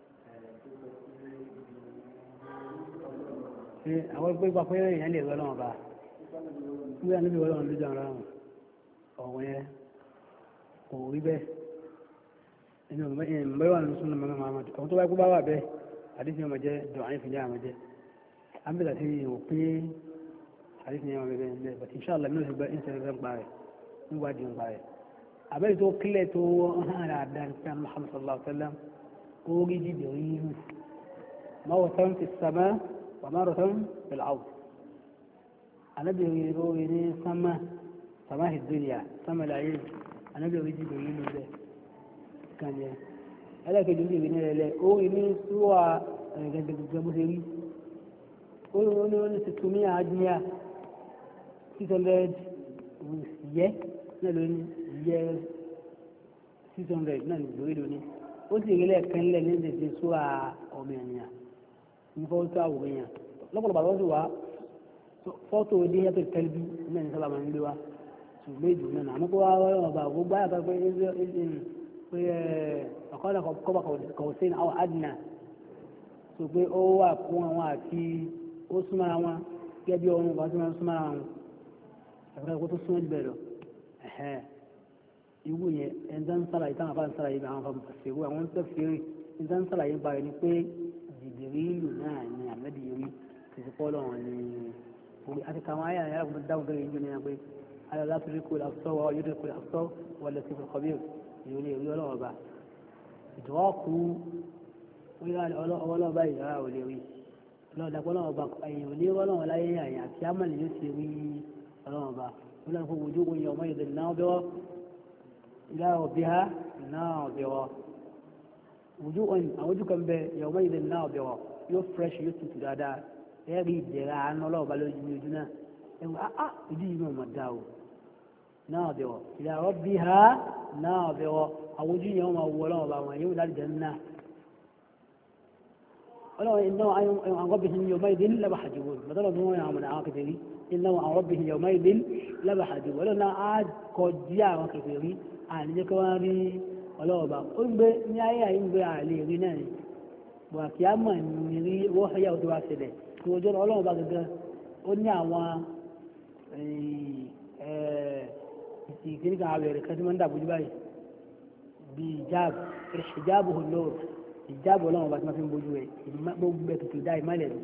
ṣe àwọn gbé gbà pé èèyàn lè rọ́ lọ́wọ́ bá wíwá níbi ọlọ́run lójú àwọn ọ̀rọ̀ ọ̀wọ́ yẹn kò rí bẹ́ẹ̀ inú mẹ́wàá nínú súnmọ́ mọ́mọ́ Muhammad àwọn tó bá kú bá wà bẹ́ẹ̀ àdísì ọmọ jẹ́ dùn àyín fìdí àmọ́ jẹ́ àmbìlà sí ìwò pé àdísì ọmọ bẹ́ẹ̀ bẹ́ẹ̀ bàtí inṣàlá mi ò sì gbọ́ ìṣẹ̀lẹ̀ fẹ́ gbà rẹ̀ níwádìí ń gbà rẹ̀ àbẹ́rẹ́ tó kílẹ̀ tó hàn dáadáa ní sàn Muhammad sallallahu alaihi wa sallam ó rí jíjẹ rí hù má wọ́n tán fi sàmá wà má rọ̀ tán pẹ̀lú àwù anábìrin orí ní sàmá sàmá hìdúnìyà sàmá láyé anábìrin jíjẹ rí hù bẹ́ẹ̀ kan yẹn ẹlẹ́kẹ̀jọ́ sí ìrìn ẹ̀rẹ̀ ó rí ní ṣúwà ẹ̀rẹ̀gẹ̀gẹ̀gẹ̀ bó ṣe rí ó ní ó ní tuntun ní àádìyà six hundred yẹ náà ló ní yẹ six hundred náà lórí lónìí ó sì rí lẹ́ẹ̀kan lẹ̀ ní ìdèdè ṣúwà ọmọ ènìyàn ní fọ́tò àwòrán èèyàn lọ́pọ̀lọpọ̀ àwọn sì wá fọ́tò dé yàtọ̀ tẹ́lifí náà ní sábà máa ń gbé wa ṣùgbọ́n ìdùnnú náà àmọ́ kó wá wọ́n ọba gbogbo àyàtọ̀ pé pé ọ̀kọ́dà kọ́bà kọ̀ọ̀sẹ́ni àwọn àdínà tó pé ó wà fún àwọn àti ó súnmọ́ra wọn gẹ́gẹ́ bí ọrùn kan tí wọ́n súnmọ́ra wọn àfikà kó tó súnmọ́ jù bẹ́ẹ̀ lọ ìwú yẹn ẹ̀ńdá ń sàlàyé táwọn afá ń sàlàyé bí àwọn afá fèrè àwọn tó fèrè ẹ̀ńdá ń sàlàyé bá rẹ̀ ni pé Jìbìrìlù náà ni àmẹ́bí yorí títí pọ́ lọ́wọ́ ni orí àti káwọn ayé àyàrá kò dáhùn bẹ́ẹ̀ yìí ní pé ayọ̀ láti rí kó làásọ̀ wọ́n yóò rí kó làásọ̀ wọ́n lè ti fi kọ́ bí ìròyìn ìrí ọlọ́wọ́ bá ìdọ́ọ̀kú ọlọ́wọ́ bá ìyára ò lè rí ọlọ́dàpọ̀ ọlọ́wọ́ bá ẹ̀yìn ò ní ọlọ́wọ́ láyé àyà àti àmàlì yóò ti rí ọlọ́wọ́ bá ọlọ́wọ́ fún ojú oyin ọmọ ìdè náà bẹ́wọ́ ìlà òbí ha náà bẹ́wọ́ ojú oyin àwọn ojú kan bẹ ọmọ ìdè náà bẹ́wọ́ yóò fresh yóò tutù dáadáa ẹ̀rí ìdẹ̀ra àánú ọlọ́wọ́ bá lójú ní ojú náà ẹ̀wọ̀n á ojú yìí mọ̀ dá o ناظرة إلى ربها ناظرة أوجي يوم أولا وما يولى الجنة ولو إنه عن ربهم يومئذ لمحجوبون مثلا هو يا من عاقبه إنه عن ربهم يومئذ لمحجوبون ولنا عاد قد جاء وكثيري عن ذكواني ولو بقى قل بنيايا ينبع عليه غناني وكياما نري وحيا وتواسده توجد ولو بقى قلنا ìkíní kan àwẹ̀rẹ̀ kan tí wọ́n ń dàbójú báyìí bí ìjáàbù ìjáàbù olóòrò ìjáàbù ọlọ́run bá ti máa fi ń bójú ẹ̀ gbogbo ẹ̀ tètè dá ìmọ̀lẹ̀ rẹ̀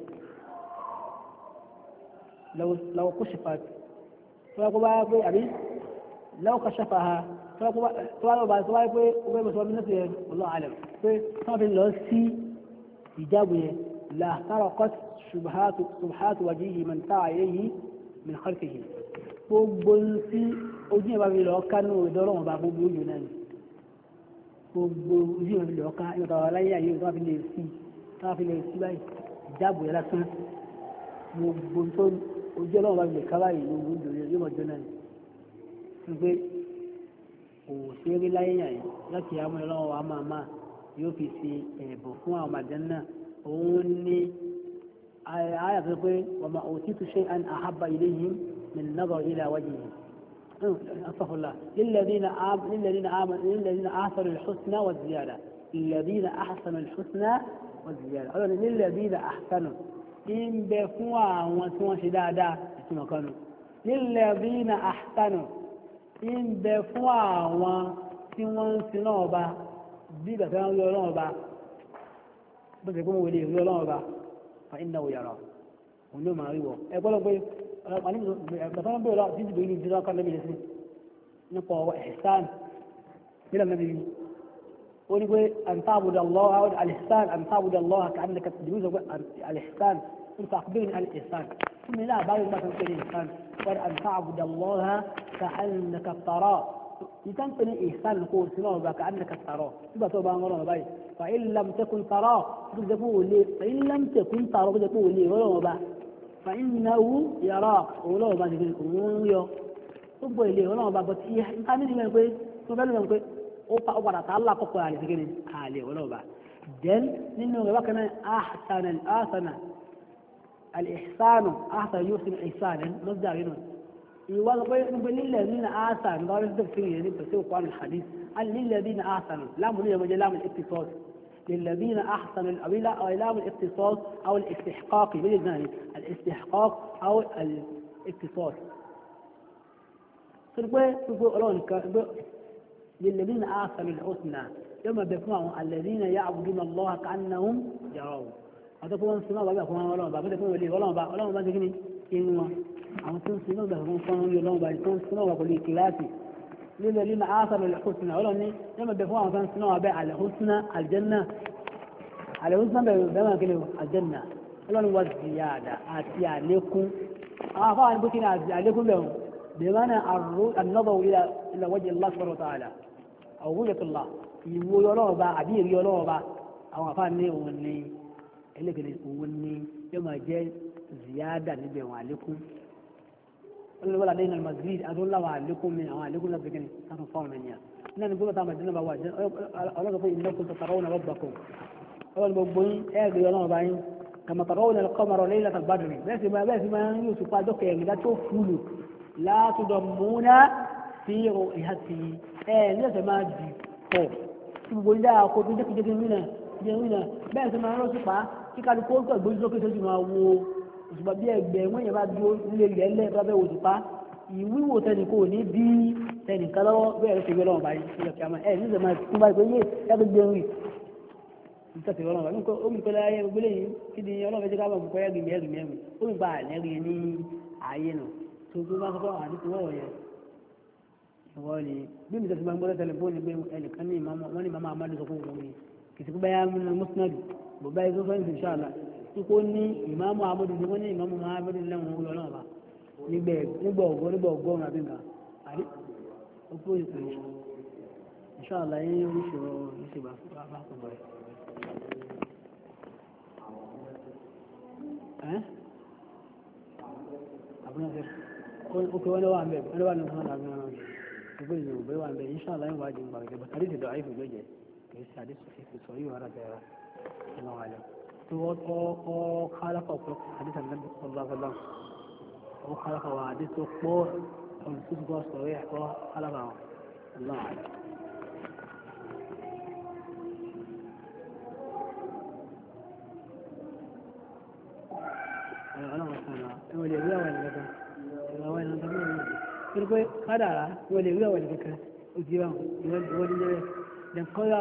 lọ́wọ́ kó ṣe pàtó tó wá kó bá pé àbí lọ́wọ́ kó ṣàfà ha tó wá lọ́wọ́ bá tó wá pé ó fẹ́ mọ̀sọ́ nínú ẹ̀ ọlọ́run àlẹ̀ pé tó wọ́n fi lọ sí ìjáàbù yẹn là tààrà kọ́ subhatu wajhihi man ta'a ilayhi min khalqihi gbogbo sí ojú ìbá fi lọ ká ní ìdọ́rọ̀wọ̀n bá gbogbo ojú náà ni gbogbo ojú ìbá fi lọ ká ìyọ̀tà wà láyé àyè tó wá fi lè sí tó wá fi lè sí báyìí ìjáàbò yẹn lásán gbogbo tó ojú ọlọ́wọ̀n bá fi lè ká báyìí gbogbo ojú yóò mọ̀ jọ náà ni fún pé òwò sí eré láyé àyè láti àmọ́ ọlọ́wọ́ wa máa máa yóò fi ṣe ẹ̀bùn fún àwọn àmàjẹ́ náà òun ní àyàfẹ́ pé ọmọ òtítù ṣe àhábà ilayhim من النظر إلى وجهه أستغفر الله للذين آمنوا للذين آمنوا للذين أحسنوا الحسنى والزيادة للذين أحسنوا الحسنى والزيادة أولا للذين أحسنوا إن بفوا وسوا شدادا اسمه كانوا للذين أحسنوا إن بفوا وسوا سنوبا بيبا كانوا يولوبا بس يكونوا ولي يولوبا فإنه يرى ونو ما يو أقول لك bàtà wọn bẹ̀rẹ̀ lọ sí ìdìbò yìí ìdílé ọkọ lẹ́bi lẹ́sìn nípa ọwọ́ ẹ̀sán nílẹ̀ mẹ́bi yìí ó ní pé àǹtàbùdà lọ́wọ́ alẹ́sán àǹtàbùdà lọ́wọ́ kà á nílẹ̀ kàtà ìdìbò sọ alẹ́sán nípa àkùbẹ́rẹ́ ní alẹ́sán fún mi náà báyìí nípa tó ń pè ní ẹ̀sán wọ́n àǹtàbùdà lọ́wọ́ kà á nílẹ̀ kàtà rọ̀ ìtàn pé ní ẹ̀sán kò sí náà bá kà á nílẹ̀ kàtà rọ̀ nígbà tó bá ń rọ̀ báyìí فإن لم تكن تراه تقول فإن لم تكن تراه تقول لي ولا با فإنه يراك ولا با تقول يو تقول لي ولا با بس كان دي من كوي تقول لي كوي او با او با تعالى كوكو على سكين عليه ولا با دل انه وكان احسن الاحسن الاحسان احسن يحسن احسانا مصدر هنا يقول نقول للذين احسن قال التفسير يعني تفسير القرآن الحديث قال للذين احسنوا لام هي مجال الاتصال للذين احسنوا او لام الاختصاص او الاستحقاق بالاثنين الاستحقاق او الاتصال للذين احسنوا الحسنى يوم بيكونوا الذين يعبدون الله كانهم يرون هذا هو سنه بابا كون ولا بابا ده ولا ولا بابا ولا بابا كني كينوا àwọn tó ń sin náà bẹ̀rẹ̀ fún ọmọ yọlọ́wọ́ báyìí tó ń sin náà wà pẹ̀lú ìkìláàsì lílẹ̀ lílẹ̀ àásàrò ìlẹ̀kùsùnà ọlọ́ni yẹ́mọ̀ bẹ̀ fún àwọn tó ń sin náà wà bẹ́ àlẹ̀hùsùnà àlìjẹ́nà àlẹ̀hùsùnà bẹ̀rẹ̀ bẹ̀rẹ̀ wọn kí ni àlìjẹ́nà ọlọ́ni wà ziyada àti àlékún àwọn afáwọn ní bókí ní àlékún bẹ̀rẹ̀ bẹ̀rẹ̀ máa ní ànọ́bọ̀ ilẹ̀ wajhi Allah subhanahu wa ta'ala àwòrán ìwò ọlọ́wọ́ bá àbí èrí ọlọ́wọ́ bá àwọn afáwọn ní òun ní ẹlẹ́gẹ̀rẹ̀ òun ní yẹ́mọ̀ jẹ́ ziyada níbẹ̀ wọn àlékún wọ́n wọ́n ládé mazid adúláwà àlékún mi àwọn àlékún láti gẹ́ni láti fáwọn ènìyàn náà ní gbọ́dọ̀ táwọn àdínà bá wà jẹ́ ọlọ́dọ̀ fún ìlú kùn tàràwọn náà bọ́ kùn ọlọ́dọ̀ gbogbo yín ẹ̀ẹ́dì ọlọ́run bá yín kàmà tàràwọn náà kọ́mọ̀rọ̀ lẹ́yìn láti gbádùn bẹ́ẹ̀ sì máa bẹ́ẹ̀ sì máa ń yóò sùpá àjọ kẹrin látó fúlù látúndọ̀ múná sí ìhà sí ẹ̀ ní ẹ̀sẹ̀ máa dì pọ̀ tí gbogbo ilé àkó tó jẹ́kijẹ́kí mìíràn jẹ́ mìíràn bẹ́ẹ̀ sì máa ń rọ́ṣùpá kí kálukú ó gbàgbé sókè tó sì máa wo òṣùpá bí ẹgbẹ́ wọ́n yẹn bá dúró nílé lẹ́lẹ́ tó bá bẹ́ òṣùpá ìwíwò tẹnìkò ní bí tẹnìkan lọ́wọ́ bẹ́ẹ̀ ṣe gbé lọ́wọ́ báyìí ṣe kí a máa ẹ̀ ní ìṣẹ̀má tún báyìí pé yé yàtọ̀ gbé rí ìtọ́sí ọlọ́run báyìí ó mi pẹ́lẹ́ ayé gbélé yìí kí ni ọlọ́run ti ká bọ̀ pẹ́ yàgì mẹ́rin mẹ́rin ó mi bá àlẹ́rí ní ayé nà tó tó bá sọ́kọ́ àti tó wọ̀ yẹn ìwọ ni bí mi tẹ̀sí máa ń gbọ́dọ̀ tẹlifóònù pé ẹnìkan ní wọ́n ní màmá amadu sọ fún òun ni kìsìkú bá yá nínú mùsùlùmí bó báyìí tó fẹ́ẹ́ sìn ṣáàlà kíkó ní ìmáàmù amadu ni wọ́n ní ìmáàmù amadu lẹ́wọ̀n òun lọ́nà ọba nígbà nígbà ọgọ́ nígbà ọgọ́rùn àbí nǹkan àrí ọkọ ìpè ìṣàlàyé yín oríṣiríṣi ìṣèbà bá kò bọ̀rẹ̀. ẹ́ àbúrò ṣe ókè wọ́n lọ́wọ́ àmì wọ́n lọ́wọ́ àmì wọn àbí wọn gbogbo ìyẹn òbẹ́ wà ń bẹ ìṣàlàyé wà jù gbàgbé bàtà àdìsí dọ̀ àìfò lójẹ kì í ṣe àdìsí fi sọ yìí wà rà bẹ̀rẹ̀ ọ̀nà wà lọ. tó wọ́n kálá kọ̀ọ̀kọ̀ àdìsí àdìsí ọ̀lá وخلق وعدت الطور والصدق والصريح وخلق الله أعلم. أنا مثلا ولي ولا ولا كذا ولا ولا كذا كذا كذا ولي ولا ولا كذا وجيبان ولي ولي لأن كذا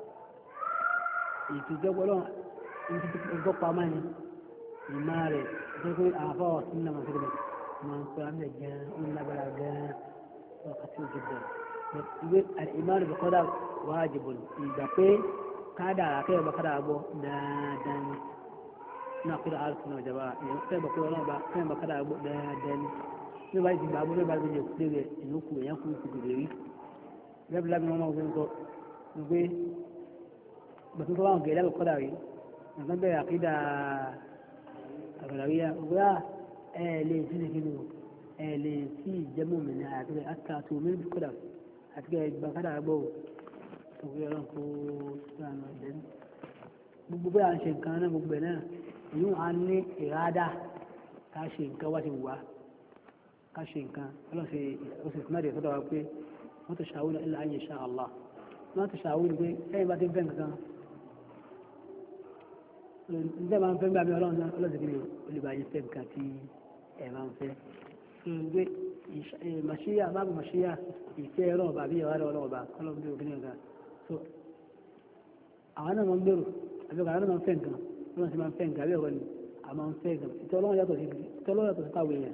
يتجاوزون أنت تقول قامني المال تقول أعفاء إنما تقول ما نقول جان ولا بلا جان وقتل جدا الإيمان بقدر واجب إذا في كذا كذا بقدر أبو دادن نقول على سنة جبا كذا بقول الله با كذا بقدر أبو دادن نبى يجيب أبو نبى يجيب كذا ينوكو ينوكو كذي نبى لا بنوما وزنكو نبى بس نقول الله كذا بقدر نبى عقيدة أغلبية ويا ليه سنة كده ليه في جمو من هذا أكاتو من بكرة أتجاه بكرة أبو ويا لانكو سامع دين gbogbo à ń ṣe nǹkan náà gbogbo ẹ̀ náà yóò á ní ìrádà ká ṣe nǹkan wá ti wà ká ṣe nǹkan ọlọ́sẹ̀ oṣù tí náà dé sọ́dọ̀ wa pé wọ́n ti ṣàwọn ilẹ̀ ayé insha Allah wọ́n ti ṣàwọn pé ẹ̀yìn bá ti fẹ́ nǹkan ǹjẹ́ máa ń fẹ́ gbàgbé ọlọ́run náà ọlọ́sẹ̀ kí ni olùbàyẹ̀ fẹ́ nǹkan tí ẹ̀ máa ń fẹ́ gbé màṣíyà báàbù màṣíyà ìfẹ́ ọlọ́ọ̀bà bí ìwádìí ọlọ́ọ̀bà ọlọ́run bí òkè nìkan so àwọn náà máa ń gbèrò àbí ọ̀gá náà máa ń fẹ́ nǹkan wọ́n sì máa ń fẹ́ nǹkan àbí ọ̀rọ̀ ni a máa ń fẹ́ nǹkan ìtọ́ ọlọ́run yàtọ̀ sí ìtọ́ ọlọ́run yàtọ̀ sí táwọn èèyàn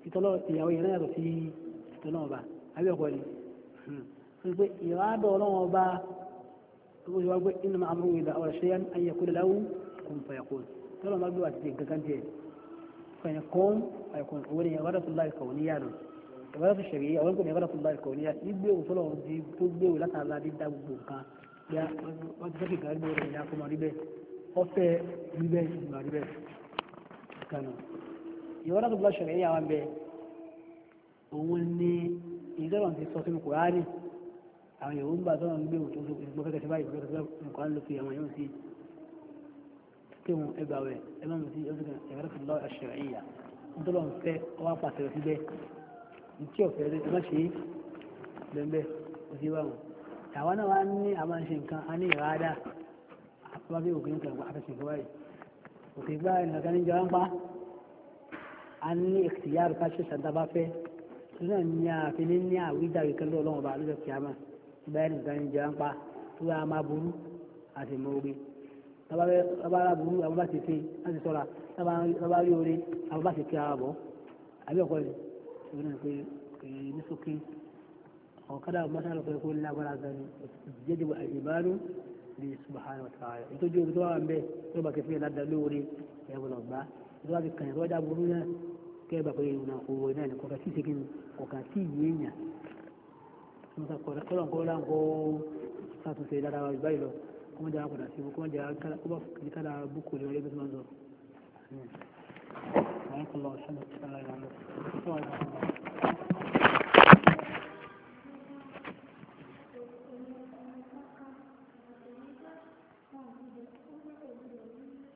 ìtọ́lọ́ ìyàwó yẹn náà yàtọ̀ sí ìtọ́lọ́ ọba àbí ọ̀pọ̀ ni pé ìrádọ̀ ọlọ́wọ́ ọba ó ti wá pé inú máa mú ìdá ọ̀rọ̀ ṣe an yakuna lahu kun fayakun tọ́lọ́ máa gbé wà títí nǹkan kan tiẹ̀ fayakun fayakun owó ni iradatullahi kawniyya nù ìbára tó ṣẹ̀rí àwọn ìpínlẹ̀ iradatullahi kawniyya ìgbé òun tọ́lọ́ ti tó gbé òun látara dídá gbogbo nǹkan bí wọ́n ti fẹ́ kí ìgbà gbé ìyá kó máa rí bẹ́ẹ̀ ọ̀fẹ́ rí bẹ́ẹ̀ ìgbà rí bẹ́ẹ̀ kanu iradatullahi shar'iyya wà ń bẹ òun ni ìdọ́rọ̀ ti sọ sínú Kùránì àwọn yòówù ń bá tọ́nà ń gbé òtún tó ìgbọ́ fẹ́kẹ́ sí báyìí fẹ́kẹ́ sí nǹkan ló fi àwọn yóò sí kí wọn ẹgbà wẹ̀ ẹ máa mú sí ọdún kan ẹ̀rọ tó lọ ash-shar'iyya nítorí wọn fẹ́ ọwọ́ pàṣẹ rẹ̀ síbẹ̀ ntí ọ̀fẹ́ rẹ̀ ẹ má ṣe é bẹ́ẹ̀ ó sì wà wọn. àwọn náà wá ní àwọn ṣe nǹkan a ní ìrádá àpá bí òkè nǹkan àfẹsẹ̀ nǹkan báyìí òkè gbá nǹkan ní jọ ń pa a ní ikhtiyar ká ṣe ṣàdábà fẹ́ náà ní àfin ní àwíjàre kan lọ́wọ́ ọlọ́wọ́ bá lọ́jọ́ kìámà bẹ́ẹ̀ nìkan ní jẹun pa tó yà máa burú àti mọ orí tábàárà burú àwọn bá ti fi láti sọ́ra tábàárà rí orí àwọn bá ti kí ara bọ̀ àbí ọ̀pọ̀ ni ìwé náà pé ní sókè ọ̀kadà mọ́sálà pé kó lágbára gan ni jẹ́jẹ́ ìbánu ní subhanahu wa ta'ala ìtọ́jú omi tó wà ń bẹ́ tó bá kẹfẹ́ ládà lóore ẹ̀wọ̀n ọ̀gbá tó bá fi kàn yẹn tó wájà burú náà kẹ́ bá pé ìwọ̀n owó náà ní kọ̀ọ̀kan tí ìṣègì kọ̀ọ̀kan tí ìyéèyàn kọ́lọ̀ kọ́lọ̀ kó sàtúnṣe dáadáa wà báyìí lọ kọ́mọ́ jẹ́ àpàdà sí kọ́mọ́ jẹ́ àkàdà búkú lè wọlé bí wọ́n sọ.